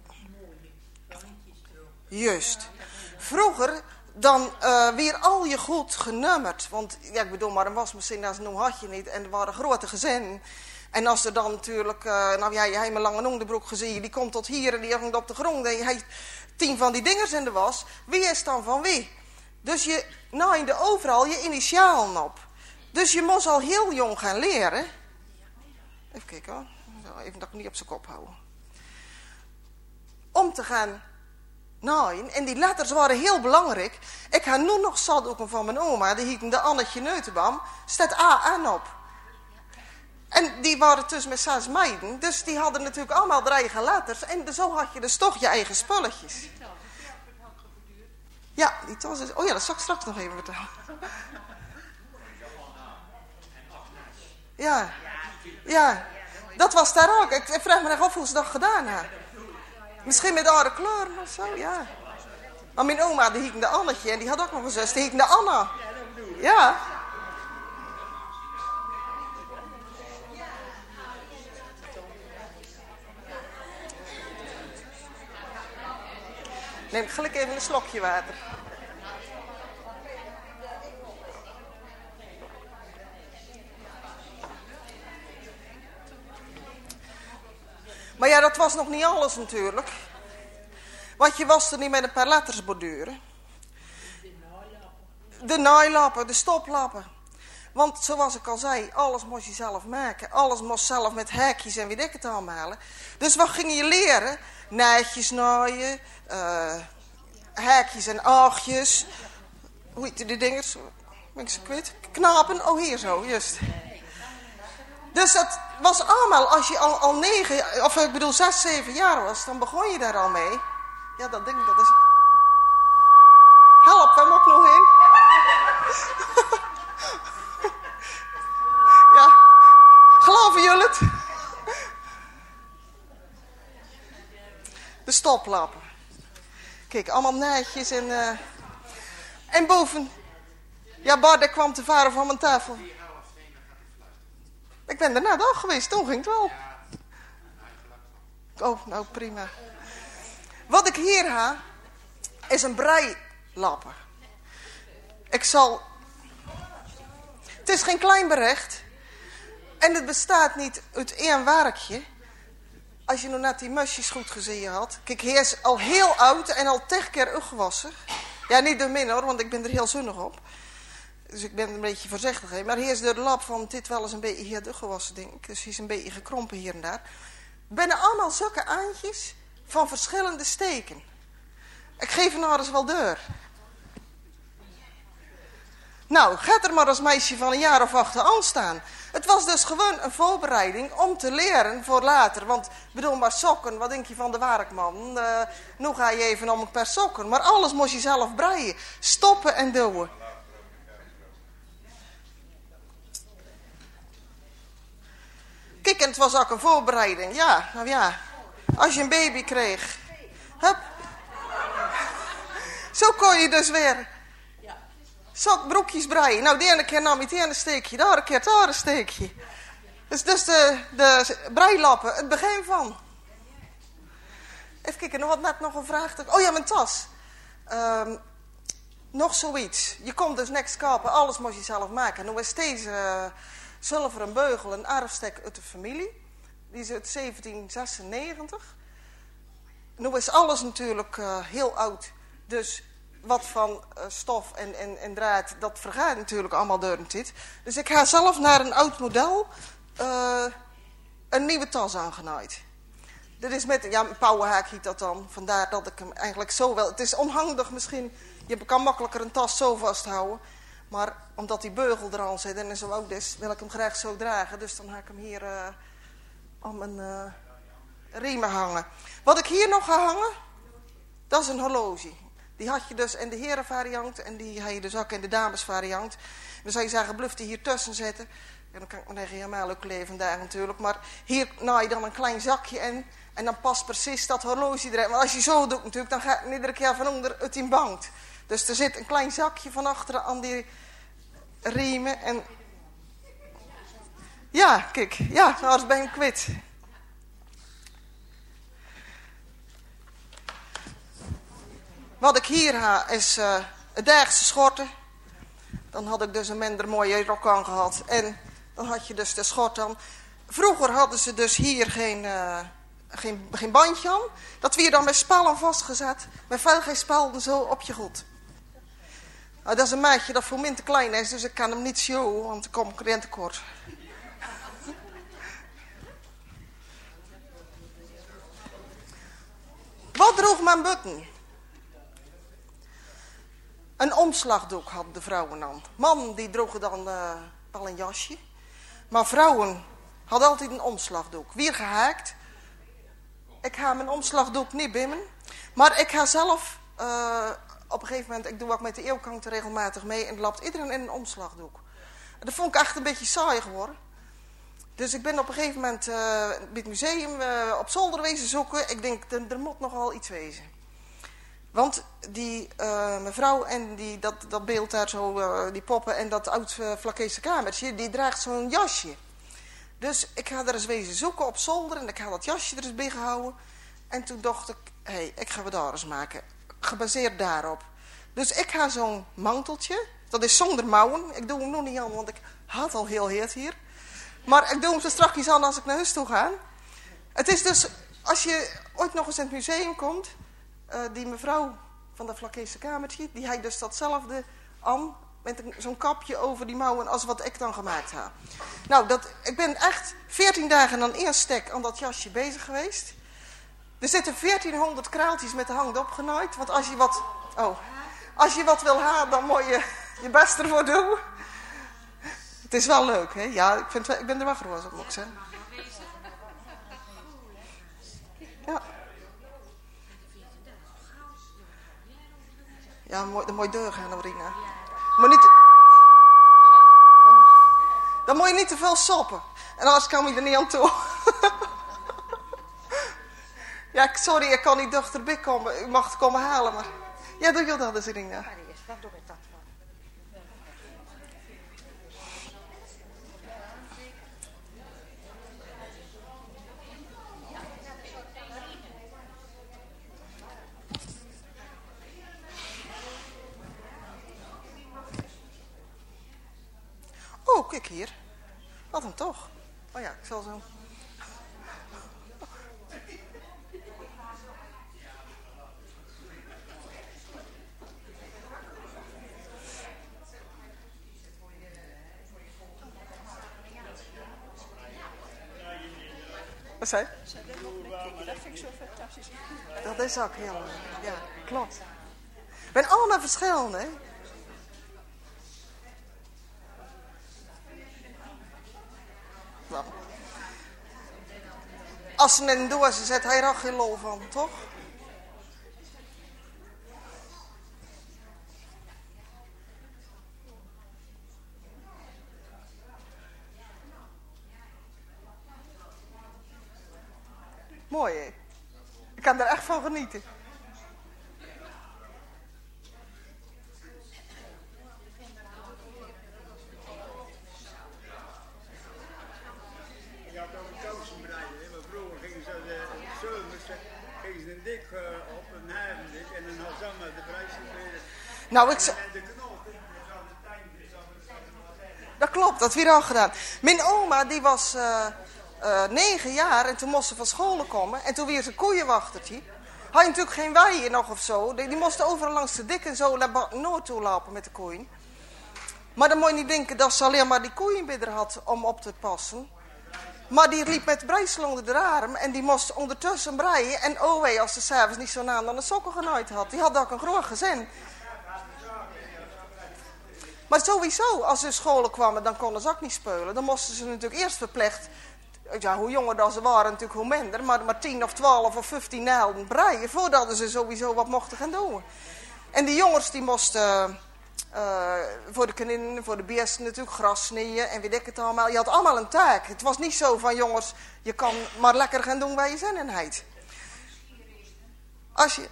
Juist. Vroeger... Dan uh, weer al je goed genummerd. Want ja, ik bedoel, maar een wasmachine als een had je niet. En er waren grote gezinnen. En als er dan natuurlijk, uh, nou ja, je hebt mijn lange onderbroek gezien. Die komt tot hier en die hangt op de grond. En je hebt tien van die dingers in de was. Wie is dan van wie? Dus je naaide overal je initialen op. Dus je moest al heel jong gaan leren. Even kijken hoor. Even dat ik niet op zijn kop houden. Om te gaan... Nou, en die letters waren heel belangrijk. Ik ga nu nog zaddoeken van mijn oma, die hieten de Annetje Neutenbam, staat A N op. En die waren dus met zes meiden, dus die hadden natuurlijk allemaal de eigen letters. En zo had je dus toch je eigen spulletjes. Ja, die tas is... Oh ja, dat zal ik straks nog even vertellen. Ja, ja, dat was daar ook. Ik vraag me nog af hoe ze dat gedaan hebben. Misschien met andere kleuren of zo, ja. Maar mijn oma, die hiekende Annetje. En die had ook nog een zus, die hiekende Anna. Ja. Neem gelijk even een slokje water. Maar ja, dat was nog niet alles natuurlijk. Want je was er niet met een paar letters borduren. De naailappen, de stoplappen. Want zoals ik al zei, alles moest je zelf maken. Alles moest zelf met hekjes en weet ik het allemaal. Dus wat ging je leren? Nijtjes naaien, uh, hekjes en aagjes. Hoe heet die dingers? Ben ik ze kwijt? Knapen, oh hier zo, juist. Dus dat was allemaal, als je al, al negen, of ik bedoel zes, zeven jaar was, dan begon je daar al mee. Ja, dat ding, dat is... Help, waar moet ik nog heen? Ja, geloven jullie het? De stoplappen. Kijk, allemaal netjes en... Uh... En boven... Ja, Bart, ik kwam te varen van mijn tafel. Ik ben er net al geweest, toen ging het wel. Oh, nou prima. Wat ik hier ha, is een breilapper. Ik zal... Het is geen klein bericht. En het bestaat niet uit één werkje. Als je nog net die musjes goed gezien had. Kijk, hij is al heel oud en al tig keer opgewassen. Ja, niet door min hoor, want ik ben er heel zonnig op. Dus ik ben een beetje voorzichtig. Hè. Maar hier is door de lap van dit wel eens een beetje hier opgewassen, denk ik. Dus hij is een beetje gekrompen hier en daar. Binnen allemaal zulke aantjes van verschillende steken. Ik geef er nou eens wel deur. Nou, gaat er maar als meisje van een jaar of acht aan staan. Het was dus gewoon een voorbereiding om te leren voor later. Want, bedoel maar sokken, wat denk je van de werkman? Uh, nu ga je even om een paar sokken. Maar alles moest je zelf breien. Stoppen en duwen. Kijk, en het was ook een voorbereiding. Ja, nou ja. Als je een baby kreeg. Hup. Zo kon je dus weer... Zat broekjes breien. Nou, die ene keer nam je het ene steekje, daar een keer het andere steekje. Dus, dus de, de breilappen, het begin van. Even kijken, nog wat net nog een vraag. Oh ja, mijn tas. Um, nog zoiets. Je kon dus niks kopen, alles moest je zelf maken. Nu is deze uh, zilveren beugel een erfstek uit de familie. Die is uit zeventien zesennegentig. Nu is alles natuurlijk uh, heel oud. Dus... wat van uh, stof en, en, en draad, dat vergaat natuurlijk allemaal door een tijd. Dus ik ga zelf naar een oud model uh, een nieuwe tas aangenaaid. Dit is met, ja, een pauwenhaak heet dat dan. Vandaar dat ik hem eigenlijk zo wel... Het is onhandig misschien, je kan makkelijker een tas zo vasthouden. Maar omdat die beugel er al zit en zo oud is, wil ik hem graag zo dragen. Dus dan ga ik hem hier uh, om mijn uh, riemen hangen. Wat ik hier nog ga hangen, dat is een horloge. Die had je dus in de herenvariant en die had je dus ook in de damesvariant. Dan zou je zeggen, bluf die hier tussen zetten. En dan kan ik me zeggen, helemaal ook leven daar natuurlijk. Maar hier naai je dan een klein zakje in en dan past precies dat horloge erin. Maar als je zo doet natuurlijk, dan gaat het iedere keer van onder uit die bank. Dus er zit een klein zakje van achteren aan die riemen. En ja, kijk, ja, anders ben ik kwijt. Wat ik hier ha is uh, het Daagse schorten. Dan had ik dus een minder mooie rok aan gehad. En dan had je dus de schort aan. Vroeger hadden ze dus hier geen, uh, geen, geen bandje aan. Dat werd dan met spallen vastgezet. Met veel geen spalden zo op je goed. Nou, dat is een maatje dat voor min te klein is. Dus ik kan hem niet showen, want dan kom ik erin tekort. Wat droeg mijn butten? Een omslagdoek hadden de vrouwen aan. Mannen die droegen dan uh, wel een jasje. Maar vrouwen hadden altijd een omslagdoek. Weer gehaakt. Ik ga mijn omslagdoek niet bimmen. Maar ik ga zelf uh, op een gegeven moment... Ik doe ook met de eeuwkant regelmatig mee. En lapt iedereen in een omslagdoek. En dat vond ik echt een beetje saai geworden. Dus ik ben op een gegeven moment uh, bij het museum uh, op zolder wezen zoeken. Ik denk, er, er moet nogal iets wezen. Want die uh, mevrouw en die, dat, dat beeld daar zo, uh, die poppen en dat oud uh, Vlakese kamertje, die draagt zo'n jasje. Dus ik ga er eens wezen zoeken op zolder en ik ga dat jasje er eens bij gehouden. En toen dacht ik, hé, hey, ik ga wat anders maken, gebaseerd daarop. Dus ik ga zo'n manteltje, dat is zonder mouwen. Ik doe hem nog niet aan, want ik had al heel heet hier. Maar ik doe hem zo strakjes aan als ik naar huis toe ga. Het is dus, als je ooit nog eens in het museum komt... Uh, die mevrouw van dat Vlakese kamertje, die had dus datzelfde aan, met zo'n kapje over die mouwen als wat ik dan gemaakt heb. Nou, dat, ik ben echt veertien dagen aan één stek aan dat jasje bezig geweest. Er zitten veertienhonderd kraaltjes met de hang opgenaaid, want als je wat, oh, als je wat wil halen, dan moet je je best ervoor doen. Het is wel leuk, hè? Ja, ik, vind, ik ben er wel groot op, moet ik zeggen. Ja. Ja, dan moet je doorgaan, Rina. Maar niet... Dan moet je niet te veel soppen. En anders kan je er niet aan toe. Ja, sorry, ik kan niet dichterbij komen. U mag het komen halen, maar... Ja, doe je dat eens, Rina. Wat doe ik dat voor? Oh, kijk hier. Wat hem toch. Oh ja, ik zal zo... Wat zei je? Dat vind ik zo fantastisch. Dat is ook heel... Ja, klopt. Ik ben allemaal verschillend, hè? Als ze net een doos zet, hij er ook geen lol van, toch? Mooi, hè? Ik kan er echt van genieten. Je had ook een kousen breien, hè, maar vroeger gingen ze de zomers gingen ze een dik uh, op, een havendik, en dan had ze allemaal de breisel weer. Nou, ik zou... En de knopen, dus aan de tuin, dus aan de Dat klopt, dat weer al gedaan. Mijn oma, die was uh, uh, negen jaar en toen moest ze van school komen. En toen weer ze koeienwachtertje. Had je natuurlijk geen weien nog of zo. Die, die moesten overal langs de dik en zo naar Noord toe lopen met de koeien. Maar dan moet je niet denken dat ze alleen maar die koeienbidder had om op te passen. Maar die liep met breisel onder de arm en die moest ondertussen breien. En oh wee, als ze s'avonds niet zo naam dan de sokken genaaid had. Die had ook een groot gezin. Maar sowieso, als ze in scholen kwamen, dan konden ze ook niet spelen. Dan moesten ze natuurlijk eerst verplicht, ja, hoe jonger dan ze waren natuurlijk, hoe minder. Maar, maar tien of twaalf of vijftien naalden breien, voordat ze sowieso wat mochten gaan doen. En die jongens die moesten uh, voor de kaninnen, voor de beesten natuurlijk gras sneeën en weet ik het allemaal. Je had allemaal een taak. Het was niet zo van jongens, je kan maar lekker gaan doen waar je zin in hebt. Als je...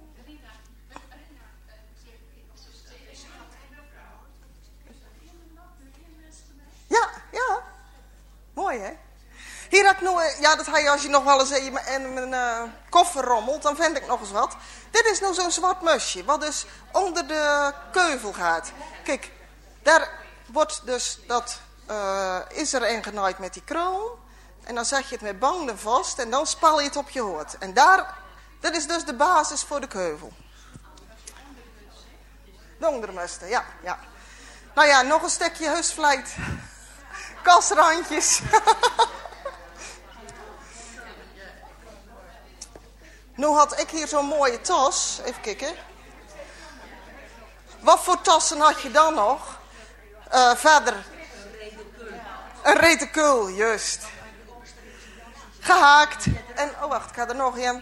Ja, ja. Mooi, hè? Hier had ik nog, ja, dat hij als je nog wel eens in mijn uh, koffer rommelt, dan vind ik nog eens wat. Dit is nou zo'n zwart musje, wat dus onder de keuvel gaat. Kijk, daar wordt dus, dat uh, is er ingenaaid met die kroon. En dan zet je het met banden vast en dan spal je het op je hoort. En daar, dat is dus de basis voor de keuvel. De ondermusten, ja, ja. Nou ja, nog een stukje heusvlijt. Kasrandjes. Nu had ik hier zo'n mooie tas. Even kijken. Wat voor tassen had je dan nog? Uh, verder. Een reticule, juist. Gehaakt. En, oh wacht, ik ga er nog een.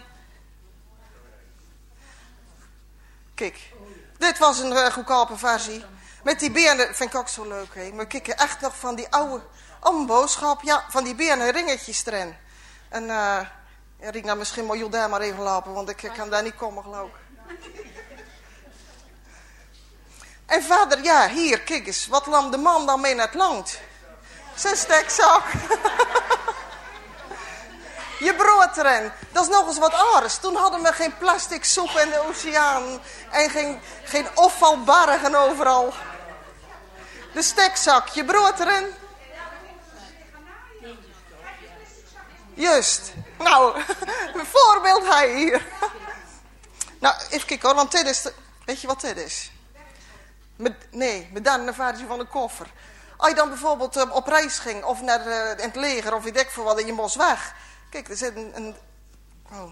Kijk. Dit was een uh, goedkope versie. Met die benen, vind ik ook zo leuk, hè. Maar kijk, echt nog van die oude, oh, een boodschap, ja, van die benen ringetjes erin. En, uh, ja, ik nou misschien moet je daar maar even lopen, want ik, ik kan daar niet komen, geloof ik. En verder, ja, hier, kijk eens, wat nam de man dan mee naar het land? Zijn stekzak. Je brood erin. Dat is nog eens wat anders. Toen hadden we geen plastic soep in de oceaan. En geen, geen afvalbergen overal. De stekzak. Je brood erin. Juist. Nou, een voorbeeld hij hier. Nou, even kijken hoor. Want dit is... De, weet je wat dit is? Met, nee, met dan een versie van een koffer. Als je dan bijvoorbeeld uh, op reis ging. Of naar uh, in het leger. Of weet ik veel wat. En je moest weg. Kijk, er zit een... een oh.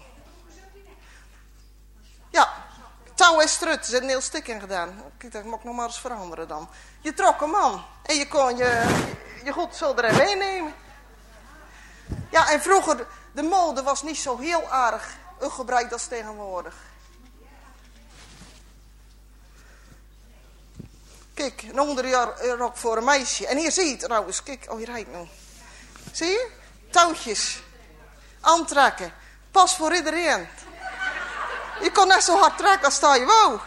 Ja, touw en strut. Er zit een heel stuk in gedaan. Kijk, dat moet ik nog maar eens veranderen dan. Je trok hem aan. En je kon je, je goed zo erin meenemen. Ja, en vroeger, de mode was niet zo heel erg gebruikt als tegenwoordig. Kijk, een onderrok voor een meisje. En hier zie je het trouwens. Kijk, oh, hier rijdt nu. Zie je? Touwtjes. Aantrekken. Pas voor iedereen. Je kon net zo hard trekken als sta je wou.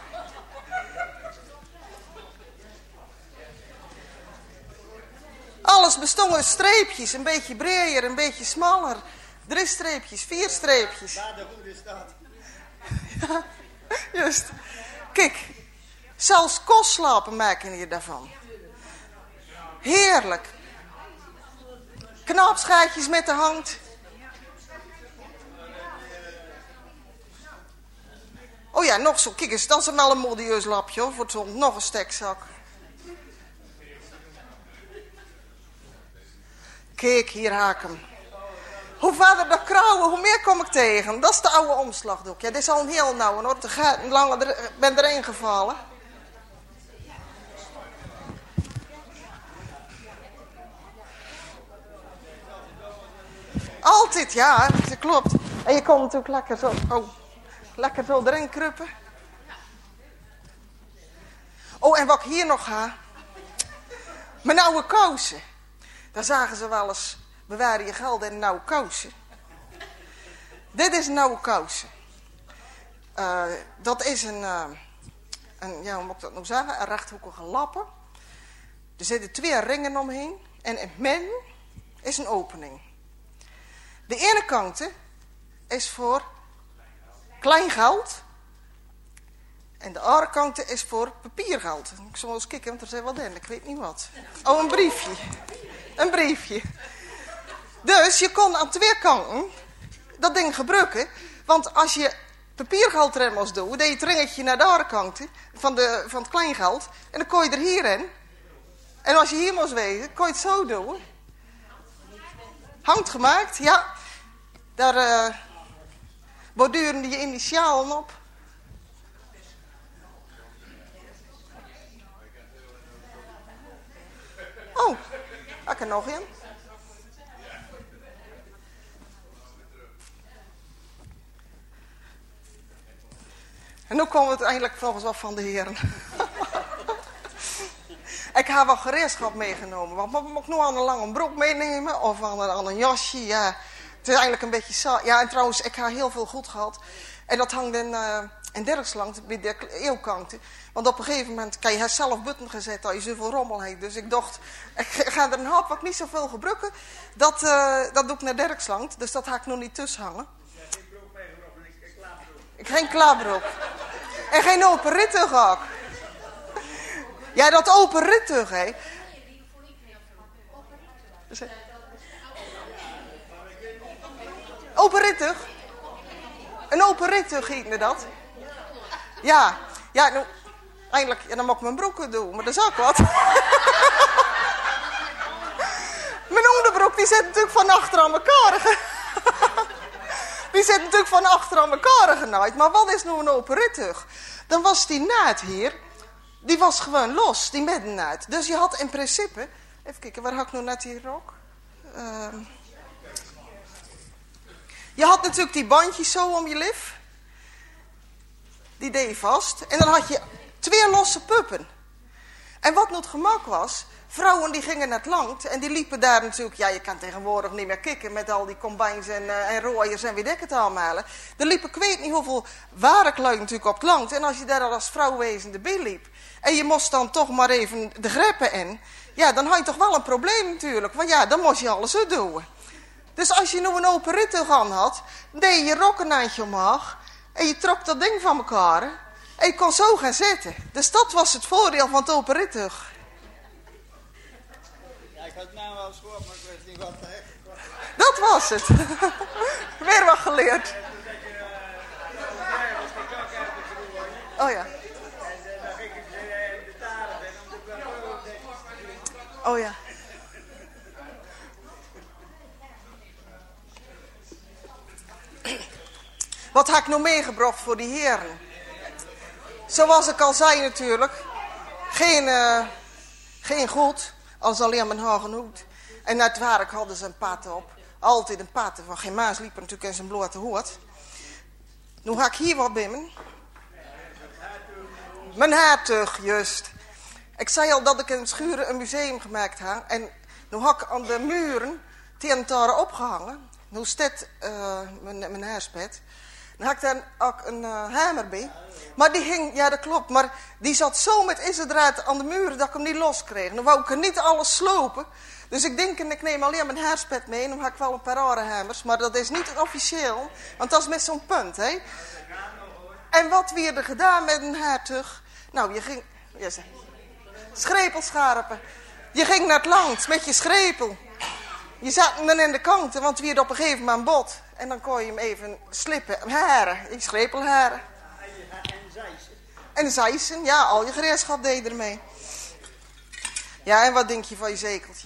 Alles bestond uit streepjes. Een beetje breder, een beetje smaller. Drie streepjes, vier streepjes. Daar de goede staat. Ja, juist. Kijk, zelfs kostslapen maken hier daarvan. Heerlijk. Knaapschaatjes met de hand. Oh ja, nog zo. Kijk eens, dat is een wel een modieus lapje hoor, voor het zon. Nog een stekzak. Kijk, hier haak ik hem. Hoe verder dat krauwen, hoe meer kom ik tegen. Dat is de oude omslagdoek. Ja, dit is al een heel nauwe hoor. Ik ben erin gevallen. Altijd, ja. Ik klopt. En je kon natuurlijk lekker zo, oh, lekker zo erin kruppen. Oh, en wat ik hier nog ga. Mijn oude kousen. Daar zagen ze wel eens, bewaar je geld in nauwe kousen. Dit is nauwe kousen. Uh, dat is een, uh, een, ja, hoe moet ik dat nou zeggen, een rechthoekige lappen. Er zitten twee ringen omheen en in het midden is een opening. De ene kant is voor klein geld en de andere kant is voor papiergeld. Ik zal wel eens kijken, want er zijn wat in, ik weet niet wat. Oh, een briefje. Een briefje. Dus je kon aan twee kanten dat ding gebruiken, want als je papiergeld erin moest doen, deed je het ringetje naar de andere kant van, de, van het kleingeld en dan kon je er hierin. En als je hier moest wezen, kon je het zo doen. Handgemaakt, ja. Daar uh, borduren je initialen op. Oh, heb ik er nog een? En nu komen we het eindelijk volgens af van de heren. Ik heb wel gereedschap meegenomen. Want moet ik nu aan een lange broek meenemen? Of aan een, aan een jasje? Ja, het is eigenlijk een beetje saai. Ja, en trouwens, ik heb heel veel goed gehad. En dat hangt in, uh, in Derksland, bij de eeuwkanten. Want op een gegeven moment kan je zelf buiten gezet als je zoveel rommel hebt. Dus ik dacht, ik ga er een hap wat niet zoveel gebruiken. Dat, uh, dat doe ik naar Derksland. Dus dat ga ik nog niet tussen hangen. Geen broek meegenomen, geen klaarbroek. Geen klaarbroek. En geen open rittuig ook. Ja, dat open rittuig, hè. Open rittuig? Een open rittuig heette dat? Ja, ja, nou, eindelijk, ja, dan moet ik mijn broeken doen, maar dat is ook wat. Mijn onderbroek, die zit natuurlijk van achter aan elkaar. Die zit natuurlijk van achter aan elkaar genaaid. Maar wat is nou een open rittuig? Dan was die naad hier, die was gewoon los, die middennaad. Dus je had in principe, even kijken, waar had ik nou net hier ook? Uh, je had natuurlijk die bandjes zo om je lif. Die deed je vast. En dan had je twee losse puppen. En wat nou het gemak was, vrouwen die gingen naar het land en die liepen daar natuurlijk, ja, je kan tegenwoordig niet meer kicken met al die combines en, uh, en rooiers en wie ik het allemaal. Er liepen, ik weet niet hoeveel warenklui natuurlijk op het land. En als je daar als vrouwwezende bij liep en je moest dan toch maar even de greppen in, ja, dan had je toch wel een probleem natuurlijk. Want ja, dan moest je alles zo doen. Dus als je nu een open rittuig aan had, deed je je rok een eindje omhoog en je trok dat ding van elkaar en je kon zo gaan zitten. Dus dat was het voordeel van het open rittuig. Ja, ik had het nou wel eens gehoord, maar ik weet niet wat echt was. Dat was het. Weer wat geleerd. Oh ja. En dan ging ik de talen ben, omdat ik wel Oh ja. Wat had ik nog meegebracht voor die heren? Zoals ik al zei natuurlijk. Geen, uh, geen goed. Als alleen mijn haar genoemd. En naar het werk hadden ze een paten op. Altijd een paten. Want geen maas liep er natuurlijk in zijn blote hoed. Nu ga ik hier wat bimmen. Mijn haartug, juist. Ik zei al dat ik in Schuren een museum gemaakt heb. En nu had ik aan de muren tientaren opgehangen. Nu staat uh, mijn, mijn haarspet. Dan had ik daar ook een uh, hamer bij. Maar die hing, ja dat klopt, maar die zat zo met ijzerdraad aan de muren dat ik hem niet los kreeg. Dan wou ik er niet alles slopen. Dus ik denk, en ik neem alleen mijn haarspet mee. En dan heb ik wel een paar andere hamers. Maar dat is niet officieel, want dat is met zo'n punt, hè. En wat weer er gedaan met een haartug? Nou, je ging, ja, schrepelscharpen. Je ging naar het land met je schrepel. Je zat hem dan in de kanten, want wie op een gegeven moment bot. En dan kon je hem even slippen. Haren, je schrepelharen. En zeisen. En zeisen, ja, al je gereedschap deed ermee. Ja, en wat denk je van je zekeltje?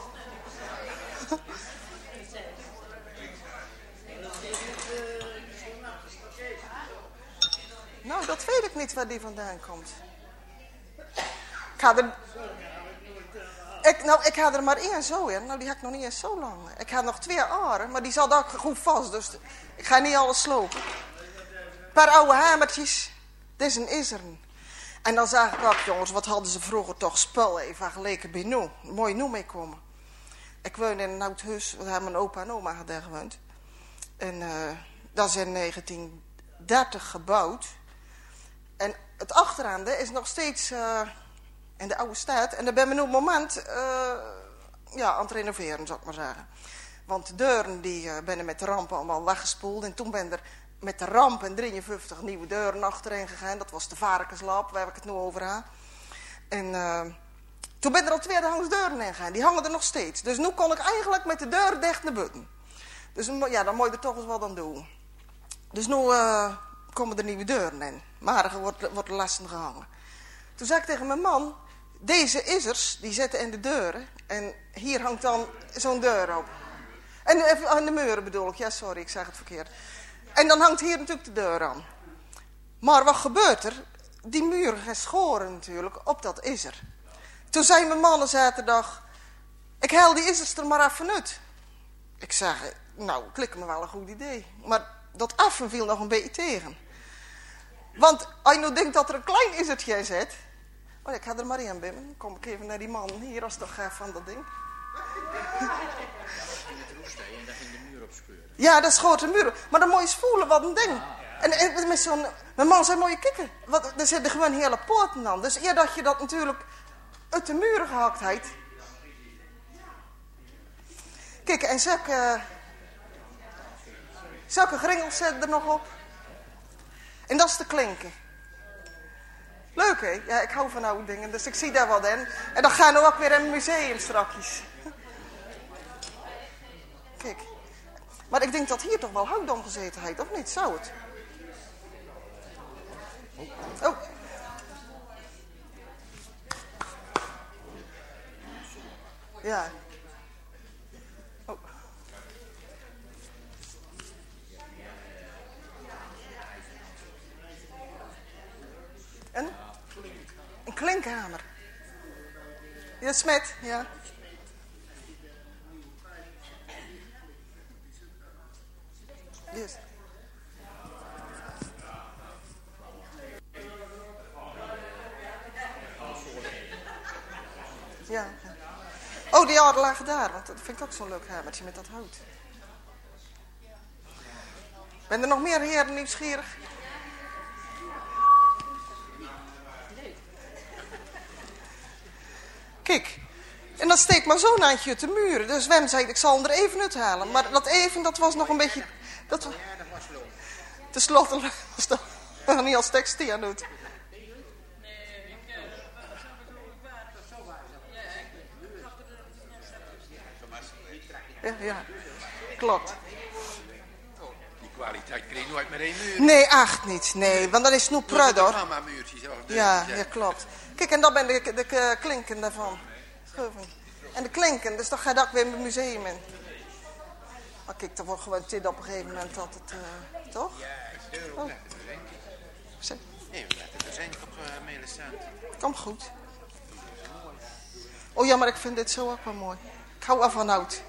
Nou, dat weet ik niet waar die vandaan komt. Ik ga er... Ik, nou, ik had er maar één zo in. Nou, die heb ik nog niet eens zo lang. Ik had nog twee aren, maar die zat ook goed vast. Dus ik ga niet alles slopen. Een paar oude hamertjes. Dit is een ijzeren. En dan zag ik ook, jongens, wat hadden ze vroeger toch spul even geleken bij nu. Mooi nu meekomen. Ik woon in een oud huis, waar hebben mijn opa en oma had daar gewoond. En uh, dat is in negentien dertig gebouwd. En het achteraan is nog steeds uh, in de oude stad. En daar ben we nu op het moment uh, ja, aan het renoveren, zou ik maar zeggen. Want de deuren die uh, ben met de rampen allemaal weggespoeld. En toen ben er met de ramp en drieënvijftig nieuwe deuren achterin gegaan. Dat was de varkenslab, waar ik het nu over had. En uh, toen ben er al tweedehands deuren in gegaan. Die hangen er nog steeds. Dus nu kon ik eigenlijk met de deur dicht naar buiten. Dus ja, dan moet je er toch eens wat aan doen. Dus nu uh, komen er nieuwe deuren in. Morgen wordt, wordt de lasten gehangen. Toen zei ik tegen mijn man, deze issers, die zitten in de deuren. En hier hangt dan zo'n deur op. En even aan de muren bedoel ik. Ja, sorry, ik zeg het verkeerd. En dan hangt hier natuurlijk de deur aan. Maar wat gebeurt er? Die muren gaan schoren natuurlijk op dat isser. Toen zei mijn man zaterdag, ik haal die issers er maar even uit. Ik zeg, nou, klik me wel een goed idee. Maar dat affen viel nog een beetje tegen. Want als je nou denkt dat er een klein issertje in zit. Oh, ik ga er maar in binnen. Dan kom ik even naar die man hier, als toch gaaf van dat ding. Ja, dat schoot de muur. Maar dan moet je eens voelen wat een ding. En, en met zo'n... Mijn man zei, moet je kijken. Want er zitten gewoon hele poorten aan. Dus eer dat je dat natuurlijk uit de muren gehakt hebt. Kijk, en zulke... Zulke gringels zitten er nog op. En dat is de klinken. Leuk, hè? Ja, ik hou van oude dingen, dus ik zie daar wat in. En dan gaan we ook weer in een museum strakjes. Kijk. Maar ik denk dat hier toch wel hout om gezeten heeft, of niet? Zou het? Oh. Ja. Oh. En? Een klinkhamer. Ja, smet, ja. Yes. Ja, ja. Oh, die oude lagen daar, want dat vind ik ook zo'n leuk hamertje met dat hout. Ben er nog meer heren nieuwsgierig? Kijk, en dat steekt maar zo'n eindje uit de muren. Dus Wem zei, ik zal hem er even uit halen. Maar dat even, dat was nog een beetje... Dat, ja, dat was sloot. De slot was dat niet als tekst die aan doet. Ja, ja, klopt. Die kwaliteit kreeg je nooit meer één muur. Nee, echt niet. Nee, want dan is het nu prud, hoor. Ja, ja, klopt. Kijk, en dat ben de, de, de klinken daarvan. En de klinken, dus dan ga je ook weer in het museum in. Maar kijk, dan wordt gewoon dit op een gegeven moment dat het, uh, toch? Ja, ik durf oh. Zin. Nee, we laten er zijn op uh, mailen staan. Komt goed. Oh ja, maar ik vind dit zo ook wel mooi. Ik hou wel van hout.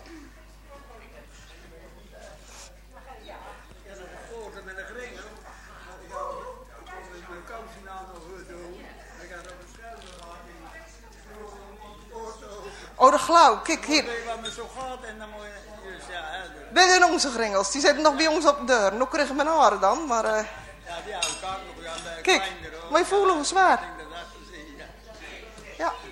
Oh, de glauw. Kijk, hier. Dit zijn onze gringels. Die zitten nog bij ons op de deur. Nu krijgen mijn haren dan, maar... Uh... Kijk, moet je voelen hoe zwaar. Ja.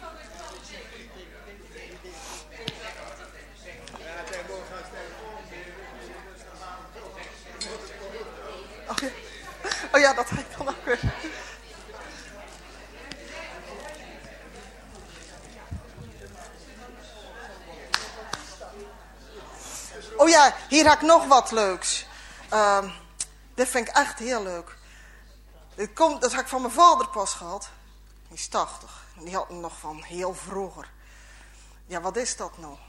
Oh ja, oh, ja dat ga ik dan ook weer. Oh ja, hier heb ik nog wat leuks. Uh, dit vind ik echt heel leuk. Dit komt, dat heb ik van mijn vader pas gehad. Die is tachtig. En die had hem nog van heel vroeger. Ja, wat is dat nou?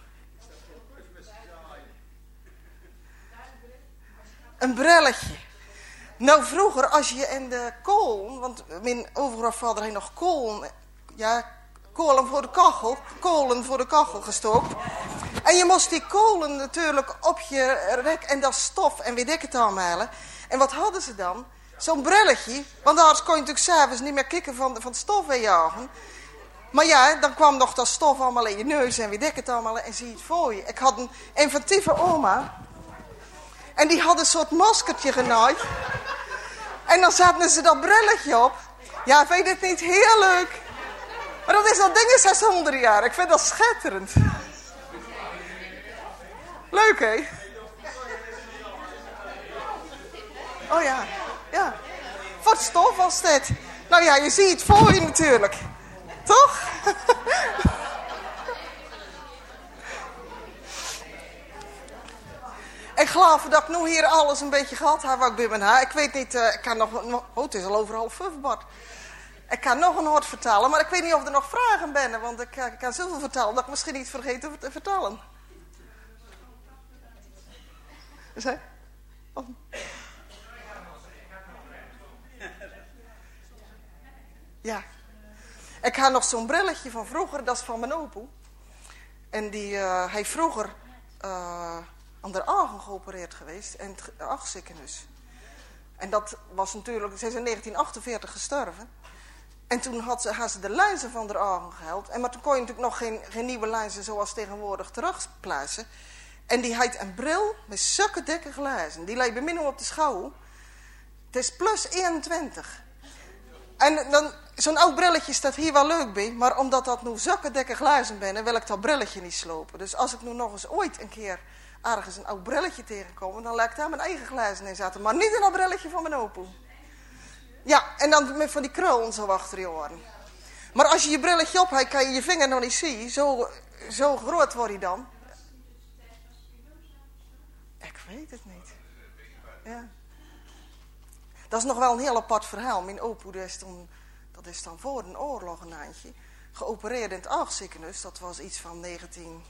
Een brilletje. Nou, vroeger als je in de kool... Want mijn overgrootvader heeft nog kool... Ja, kolen voor de kachel, kolen voor de kachel gestopt. En je moest die kolen natuurlijk op je rek en dat stof en weet ik het allemaal. En wat hadden ze dan? Zo'n brilletje, want anders kon je natuurlijk s'avonds niet meer kikken van, van het stof wegjagen. Maar ja, dan kwam nog dat stof allemaal in je neus en weet ik het allemaal en zie je het voor je. Ik had een inventieve oma en die had een soort maskertje genaaid. En dan zaten ze dat brilletje op. Ja, vind je dit niet heel leuk? Maar dat is al dingen zeshonderd jaar. Ik vind dat schitterend. Leuk, hè? Oh ja, ja. Voor het stof was dit. Nou ja, je ziet het voor je natuurlijk. Toch? Ik geloof dat ik nu hier alles een beetje gehad heb wat ik bij mijn haar. Ik weet niet, uh, ik kan nog, nog... Oh, het is al over half vijf, Bart. Ik kan nog een woord vertellen, maar ik weet niet of er nog vragen zijn. Want ik, uh, ik kan zoveel vertellen dat ik misschien iets vergeet te, te vertellen. Is hij? Oh. Ja. Ik had nog zo'n brilletje van vroeger, dat is van mijn opoe. En die, uh, hij vroeger uh, aan de ogen geopereerd geweest in het achtziekenhuis. En dat was natuurlijk, ze is in negentien achtenveertig gestorven. En toen had ze, had ze de lijzen van de ogen gehaald. En maar toen kon je natuurlijk nog geen, geen nieuwe lijzen zoals tegenwoordig terugplaatsen. En die had een bril met zulke dikke glazen. Die leek bij mij nog op de schouw. Het is plus eenentwintig. En dan, zo'n oud brilletje staat hier wel leuk bij. Maar omdat dat nu zulke dikke glazen ben, wil ik dat brilletje niet slopen. Dus als ik nu nog eens ooit een keer ergens een oud brilletje tegenkom, dan laat ik daar mijn eigen glazen in zetten. Maar niet in dat brilletje van mijn opoe. Ja, en dan met van die krullen zo achter je oren. Maar als je je brilletje op hebt, kan je je vinger nog niet zien. Zo, zo groot wordt hij dan. Ik weet het niet. Ja. Dat is nog wel een heel apart verhaal. Mijn opoe, dat is, toen, dat is dan voor een oorlog een eindje. Geopereerd in het Aagziekenhuis. Dat was iets van negentien...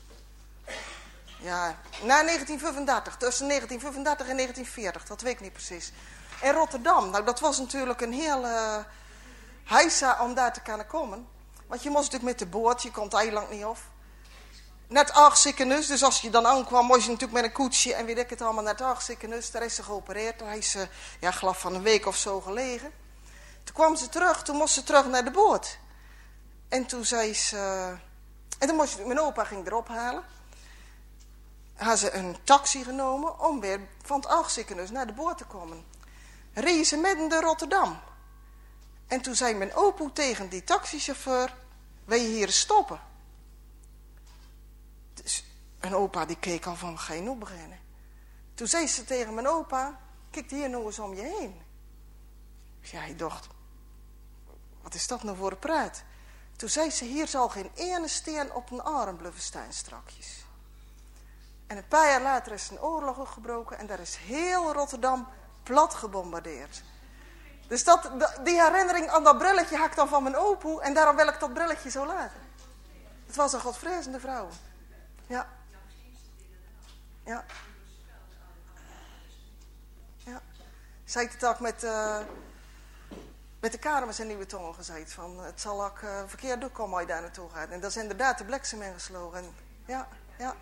Ja, na negentien vijfendertig. Tussen negentien vijfendertig en negentien veertig. Dat weet ik niet precies. In Rotterdam. Nou, dat was natuurlijk een hele heisa om daar te kunnen komen. Want je moest natuurlijk met de boot. Je komt eiland niet af. Net Aagziekenhuis. Dus als je dan aankwam, moest je natuurlijk met een koetsje en weet ik het allemaal naar het Aagziekenhuis. Daar is ze geopereerd. Daar is ze, ja, geloof van een week of zo gelegen. Toen kwam ze terug. Toen moest ze terug naar de boot. En toen zei ze... En dan moest je, mijn opa ging erop halen. Had ze een taxi genomen om weer van het Aagziekenhuis naar de boot te komen. Reed ze midden door Rotterdam. En toen zei mijn opoe tegen die taxichauffeur: wil je hier stoppen? Dus mijn opa die keek al van, ga je nu beginnen? Toen zei ze tegen mijn opa: kijk hier nou eens om je heen. Ja, hij dacht, wat is dat nou voor een praat? Toen zei ze: hier zal geen ene steen op een arm blijven staan strakjes. En een paar jaar later is een oorlog gebroken en daar is heel Rotterdam plat gebombardeerd. Dus dat, die herinnering aan dat brilletje had ik dan van mijn opoe en daarom wil ik dat brilletje zo laten. Het was een godvrezende vrouw. Ja. Ja. Ja. Zij het ook met, uh, met de Karmers in Nieuwe Tongen gezegd. Van, het zal ook uh, verkeerd doen komen als je daar naartoe gaat. En dat is inderdaad de bliksem ingeslogen. En, ja, ja.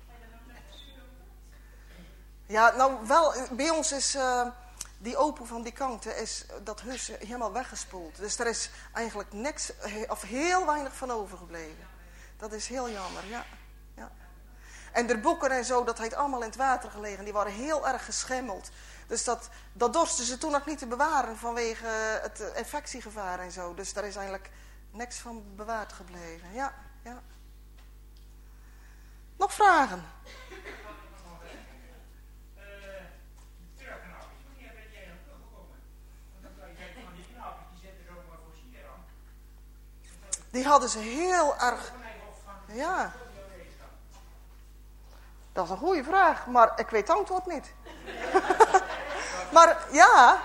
Ja, nou wel, bij ons is uh, die opoe van die kanten, is dat huis helemaal weggespoeld. Dus er is eigenlijk niks, of heel weinig van overgebleven. Dat is heel jammer, ja. ja. En de boeken en zo, dat heeft allemaal in het water gelegen. Die waren heel erg geschimmeld. Dus dat, dat dorsten ze toen ook niet te bewaren vanwege het infectiegevaar en zo. Dus daar is eigenlijk niks van bewaard gebleven. Ja, ja. Nog vragen? Die hadden ze heel erg... Ja. Dat is een goede vraag, maar ik weet het antwoord niet. Maar ja...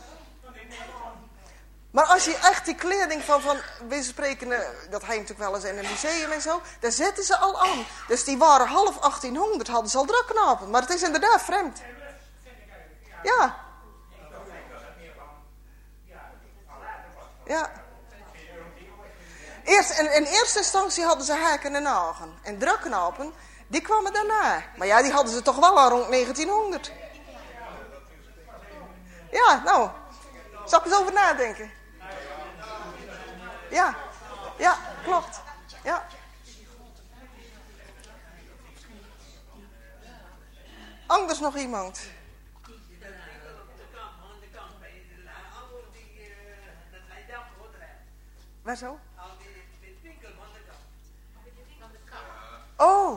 Maar als je echt die kleding van, van we spreken, dat hij natuurlijk wel eens in een museum en zo, daar zetten ze al aan. Dus die waren half achttienhonderd, hadden ze al drukknapen. Maar het is inderdaad vreemd. Ja. Ja. Eerst, in, in eerste instantie hadden ze haken en ogen. En drukknopen, die kwamen daarna. Maar ja, die hadden ze toch wel al rond negentienhonderd. Ja, nou, zal ik eens over nadenken? Ja, ja, klopt. Ja. Anders nog iemand? Waar zo? Oh.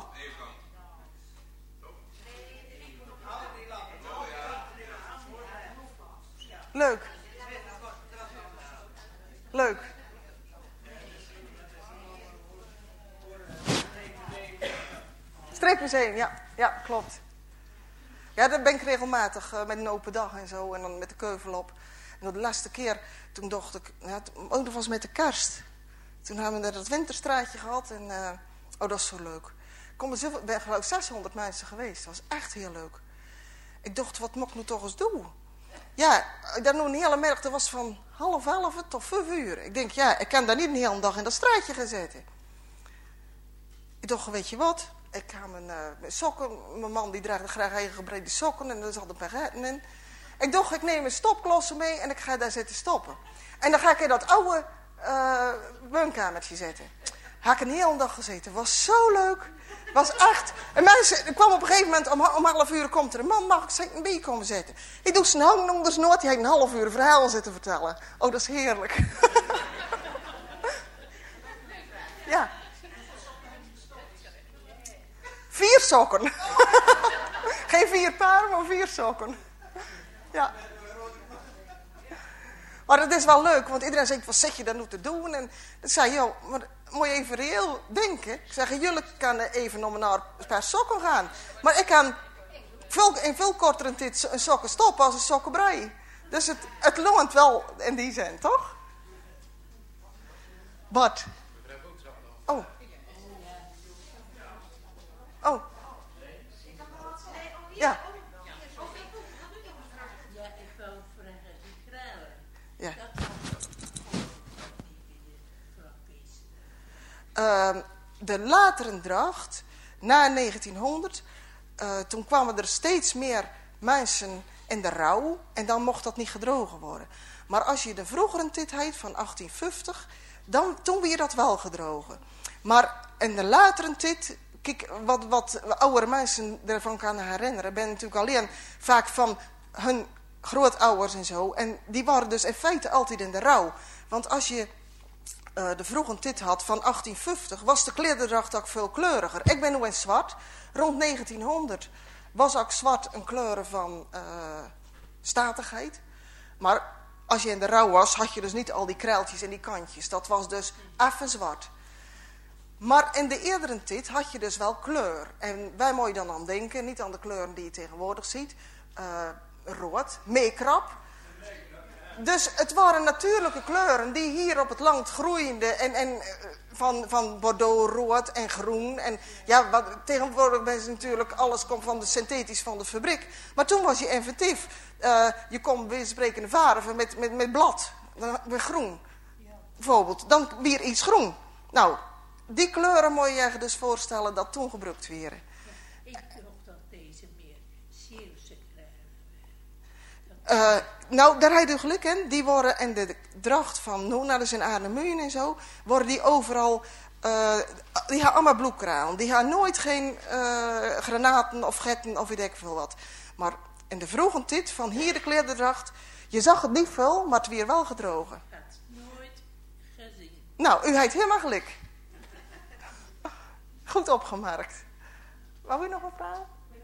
Leuk. Leuk. Streekmuseum, ja. Ja, klopt. Ja, daar ben ik regelmatig uh, met een open dag en zo. En dan met de keuvel op. En de laatste keer, toen dacht ik... Ja, ook nog was met de kerst. Toen hebben we dat winterstraatje gehad. En, uh, oh, dat is zo leuk. Ik ben geloof ik zeshonderd mensen geweest. Dat was echt heel leuk. Ik dacht, wat moet ik nu toch eens doen? Ja, daar nog een hele middag. Dat was van half elf tot vijf uur. Ik denk, ja, ik kan daar niet een hele dag in dat straatje gaan zitten. Ik dacht, weet je wat? Ik ga mijn, uh, mijn sokken... Mijn man die draagt graag eigen brede sokken. En er zat een paar gaten in. Ik dacht, ik neem mijn stopklossen mee en ik ga daar zitten stoppen. En dan ga ik in dat oude uh, woonkamertje zitten. Heb ik een hele dag gezeten. Was zo leuk. Was echt... En mensen, er kwam op een gegeven moment, om, om half uur komt er een man, mag ik zeker een beetje komen zitten. Ik doe zijn hang onder zijn noord, die heeft een half uur een verhaal zitten vertellen. Oh, dat is heerlijk. Ja. Vier sokken. Geen vier paar, maar vier sokken. Ja. Maar het is wel leuk, want iedereen zegt, wat zeg je daar nu te doen? En dan zei je, joh, maar moet je even reëel denken. Ik zeg, jullie kunnen even om naar een paar sokken gaan. Maar ik kan veel, in veel kortere tijd een sokken stoppen als een sokkenbrei. Dus het, het loont wel in die zin, toch? Wat? Oh. Oh. Ja. Ja. Uh, de latere dracht, na negentienhonderd, uh, toen kwamen er steeds meer mensen in de rouw en dan mocht dat niet gedrogen worden. Maar als je de vroegere tijd had, van achttien vijftig, dan, toen weer dat wel gedrogen. Maar in de latere tijd, kijk, wat, wat oudere mensen ervan kan herinneren, ben natuurlijk alleen vaak van hun grootouders en zo. En die waren dus in feite altijd in de rouw. Want als je uh, de vroege tijd had van achttien vijftig, was de klederdracht ook veel kleuriger. Ik ben nu in zwart. Rond negentienhonderd was ook zwart een kleur van uh, statigheid. Maar als je in de rouw was, had je dus niet al die kruiltjes en die kantjes. Dat was dus even zwart. Maar in de eerdere tijd had je dus wel kleur. En wij moet je dan aan denken, niet aan de kleuren die je tegenwoordig ziet. Uh, rood, meekrap. Dus het waren natuurlijke kleuren die hier op het land groeiden. En, en van, van Bordeaux, rood en groen. En ja, wat, tegenwoordig is natuurlijk, alles komt van de synthetisch van de fabriek. Maar toen was je inventief. Uh, je kon bij spreken verven met, met, met blad. Met groen. Bijvoorbeeld. Dan weer iets groen. Nou, die kleuren moet je je dus voorstellen dat toen gebruikt werden. Ik dacht dat deze meer Zeeuwse Uh, nou, daar heb je geluk in. Die worden in de dracht van nu, nou, dus in Arnhem en zo, worden die overal, uh, die gaan allemaal bloedkraan. Die gaan nooit geen uh, granaten of getten of weet ik veel wat. Maar in de vroege tijd van hier de klederdracht, je zag het niet veel, maar het weer wel gedrogen. Ik had het nooit gezien. Nou, u heeft helemaal gelijk. Goed opgemerkt. Wou u nog een vraag?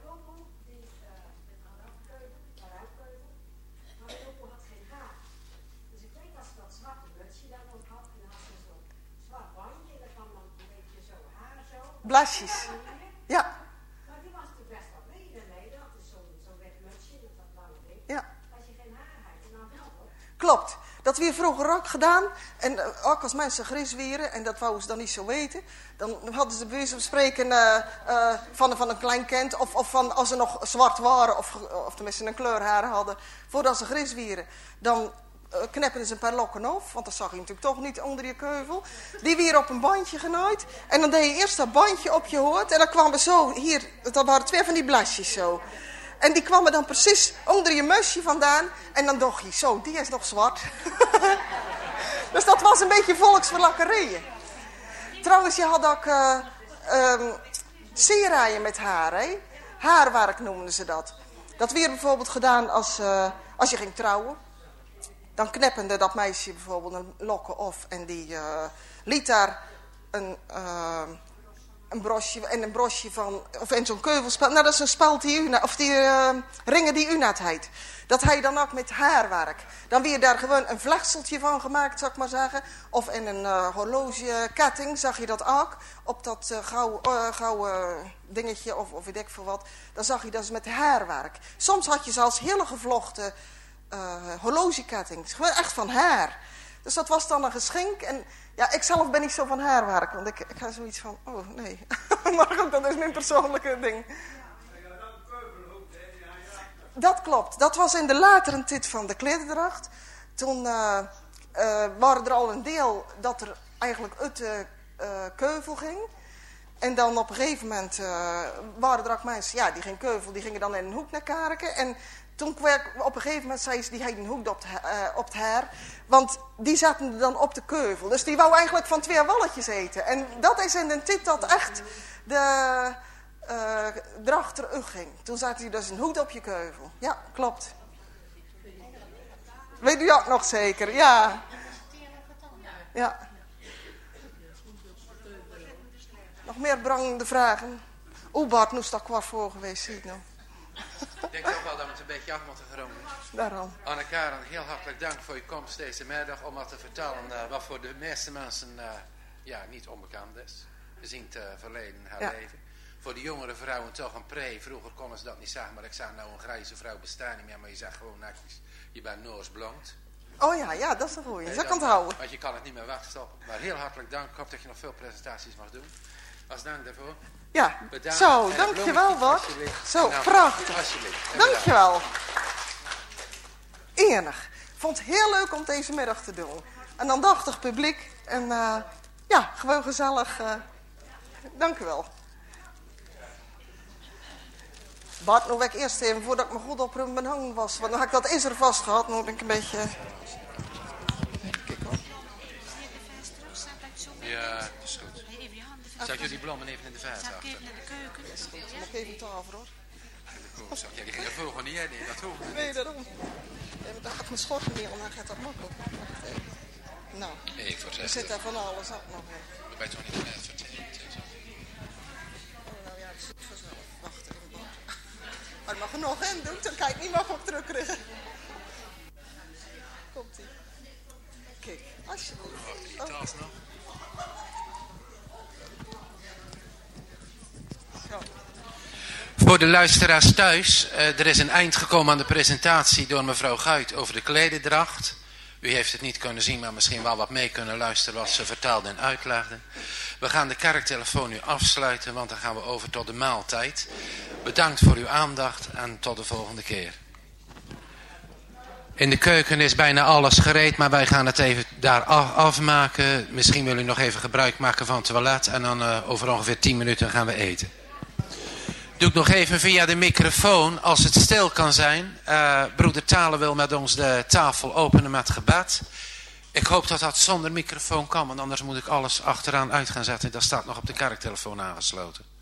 Blasjes. Ja. Maar die was natuurlijk best wel breder, nee. Dat is zo'n zo wit mutsje, dat dat lange ding. Ja. Als je geen haar hebt, dan wel hoor. Klopt. Dat weer vroeger ook gedaan. En uh, ook als mensen gris wieren, en dat wouden ze dan niet zo weten, dan hadden ze bij wijze van spreken uh, uh, van, van een klein kind, of, of van als ze nog zwart waren, of, of tenminste een kleurhaar hadden, voordat ze gris wieren, dan uh, kneppen ze een paar lokken af, want dat zag je natuurlijk toch niet onder je keuvel. Die weer op een bandje genaaid. En dan deed je eerst dat bandje op je hoort. En dan kwamen zo, hier, dat waren twee van die blasjes zo. En die kwamen dan precies onder je musje vandaan. En dan dacht je, zo, die is nog zwart. Dus dat was een beetje volksverlakkerieën. Trouwens, je had ook uh, um, sieraden met haar, hè? Haarwerk noemden ze dat. Dat werd bijvoorbeeld gedaan als, uh, als je ging trouwen. Dan kneppende dat meisje bijvoorbeeld een lokken af en die uh, liet daar een, uh, een brosje en een brosje van, of in zo'n keuvelspel. Nou, dat is een speld die u, of die uh, ringen die u net heet. Dat hij dan ook met haarwerk. Dan weer daar gewoon een vlechtseltje van gemaakt, zou ik maar zeggen. Of in een uh, horlogeketting, zag je dat ook. Op dat uh, gouden, uh, gouden dingetje, of, of weet ik veel wat. Dan zag je dat met haarwerk. Soms had je zelfs hele gevlochten uh, horlogekettings. Gewoon echt van haar. Dus dat was dan een geschenk. En ja, ik zelf ben niet zo van haarwerk. Want ik, ik ga zoiets van, oh nee. Maar goed, dat is mijn persoonlijke ding. Dat klopt. Dat was in de latere tijd van de klederdracht. Toen uh, uh, waren er al een deel dat er eigenlijk uit de uh, keuvel ging. En dan op een gegeven moment uh, waren er ook mensen, ja, die gingen keuvel, die gingen dan in een hoek naar Kareken. En toen kwam op een gegeven moment, zei ze, die hadden een hoek op het, uh, op het haar. Want die zaten dan op de keuvel. Dus die wou eigenlijk van twee walletjes eten. En dat is in de tijd dat echt de uh, dracht eruit ging. Toen zat hij dus een hoed op je keuvel. Ja, klopt. Weet u ook nog zeker? Ja. Ja. Nog meer brandende vragen? Oeh, Bart, nu is dat kwart voor geweest, zie ik nou. Ik denk toch wel dat we het een beetje af moeten geromen. Daarom. Anne-Karen, heel hartelijk dank voor je komst deze middag om wat te vertellen uh, wat voor de meeste mensen uh, ja, niet onbekend is. Gezien het uh, verleden, haar ja. leven. Voor de jongere vrouwen toch een pre. Vroeger konden ze dat niet zeggen, maar ik zag nou een grijze vrouw bestaan niet meer. Maar je zegt gewoon netjes, je bent Noors blond. Oh ja, ja, dat is een goeie. Dat kan het houden. Want je kan het niet meer wegstoppen. Maar heel hartelijk dank. Ik hoop dat je nog veel presentaties mag doen. Als dank daarvoor. Ja, bedankt. zo, dankjewel Bart. Zo, nou, prachtig. Alsjeblieft. Dankjewel. Enig. Vond het heel leuk om deze middag te doen. Een aandachtig publiek. En uh, ja, gewoon gezellig. Uh, dankjewel. Bart, nu wil ik eerst even, voordat ik me goed op mijn hang was. Want dan had ik dat is er vast gehad. Nu ben ik een beetje... Kijk hoor. Ja, dat is goed. Zou jullie bloemen even in de vaat achter? Even naar de keuken. Ik mag even tafel hoor. Ja, die gingen vroeger niet, hè? Nee, dat hoeft niet. Nee, daarom. Even dat ik mijn schorten meer, dan gaat dat makkelijk. Nou, Nee, ik er zit daar van alles op nog in. We zijn toch niet net vertellen? Oh, nou ja, het zit vanzelf. Wacht even, Bart. Maar er mag er nog in doen, dan kan ik niet makkelijk terugkrijgen. Komt-ie. Kijk, alsjeblieft. Oh, die tas nog. Voor de luisteraars thuis, uh, er is een eind gekomen aan de presentatie door mevrouw Guit over de klederdracht. U heeft het niet kunnen zien, maar misschien wel wat mee kunnen luisteren wat ze vertelde en uitlegde. We gaan de kerktelefoon nu afsluiten, want dan gaan we over tot de maaltijd. Bedankt voor uw aandacht en tot de volgende keer. In de keuken is bijna alles gereed, maar wij gaan het even daar af, afmaken. Misschien wil u nog even gebruik maken van het toilet en dan uh, over ongeveer tien minuten gaan we eten. Doe ik nog even via de microfoon, als het stil kan zijn. Uh, broeder Talen wil met ons de tafel openen met gebed. Ik hoop dat dat zonder microfoon kan, want anders moet ik alles achteraan uit gaan zetten. Dat staat nog op de kerktelefoon aangesloten.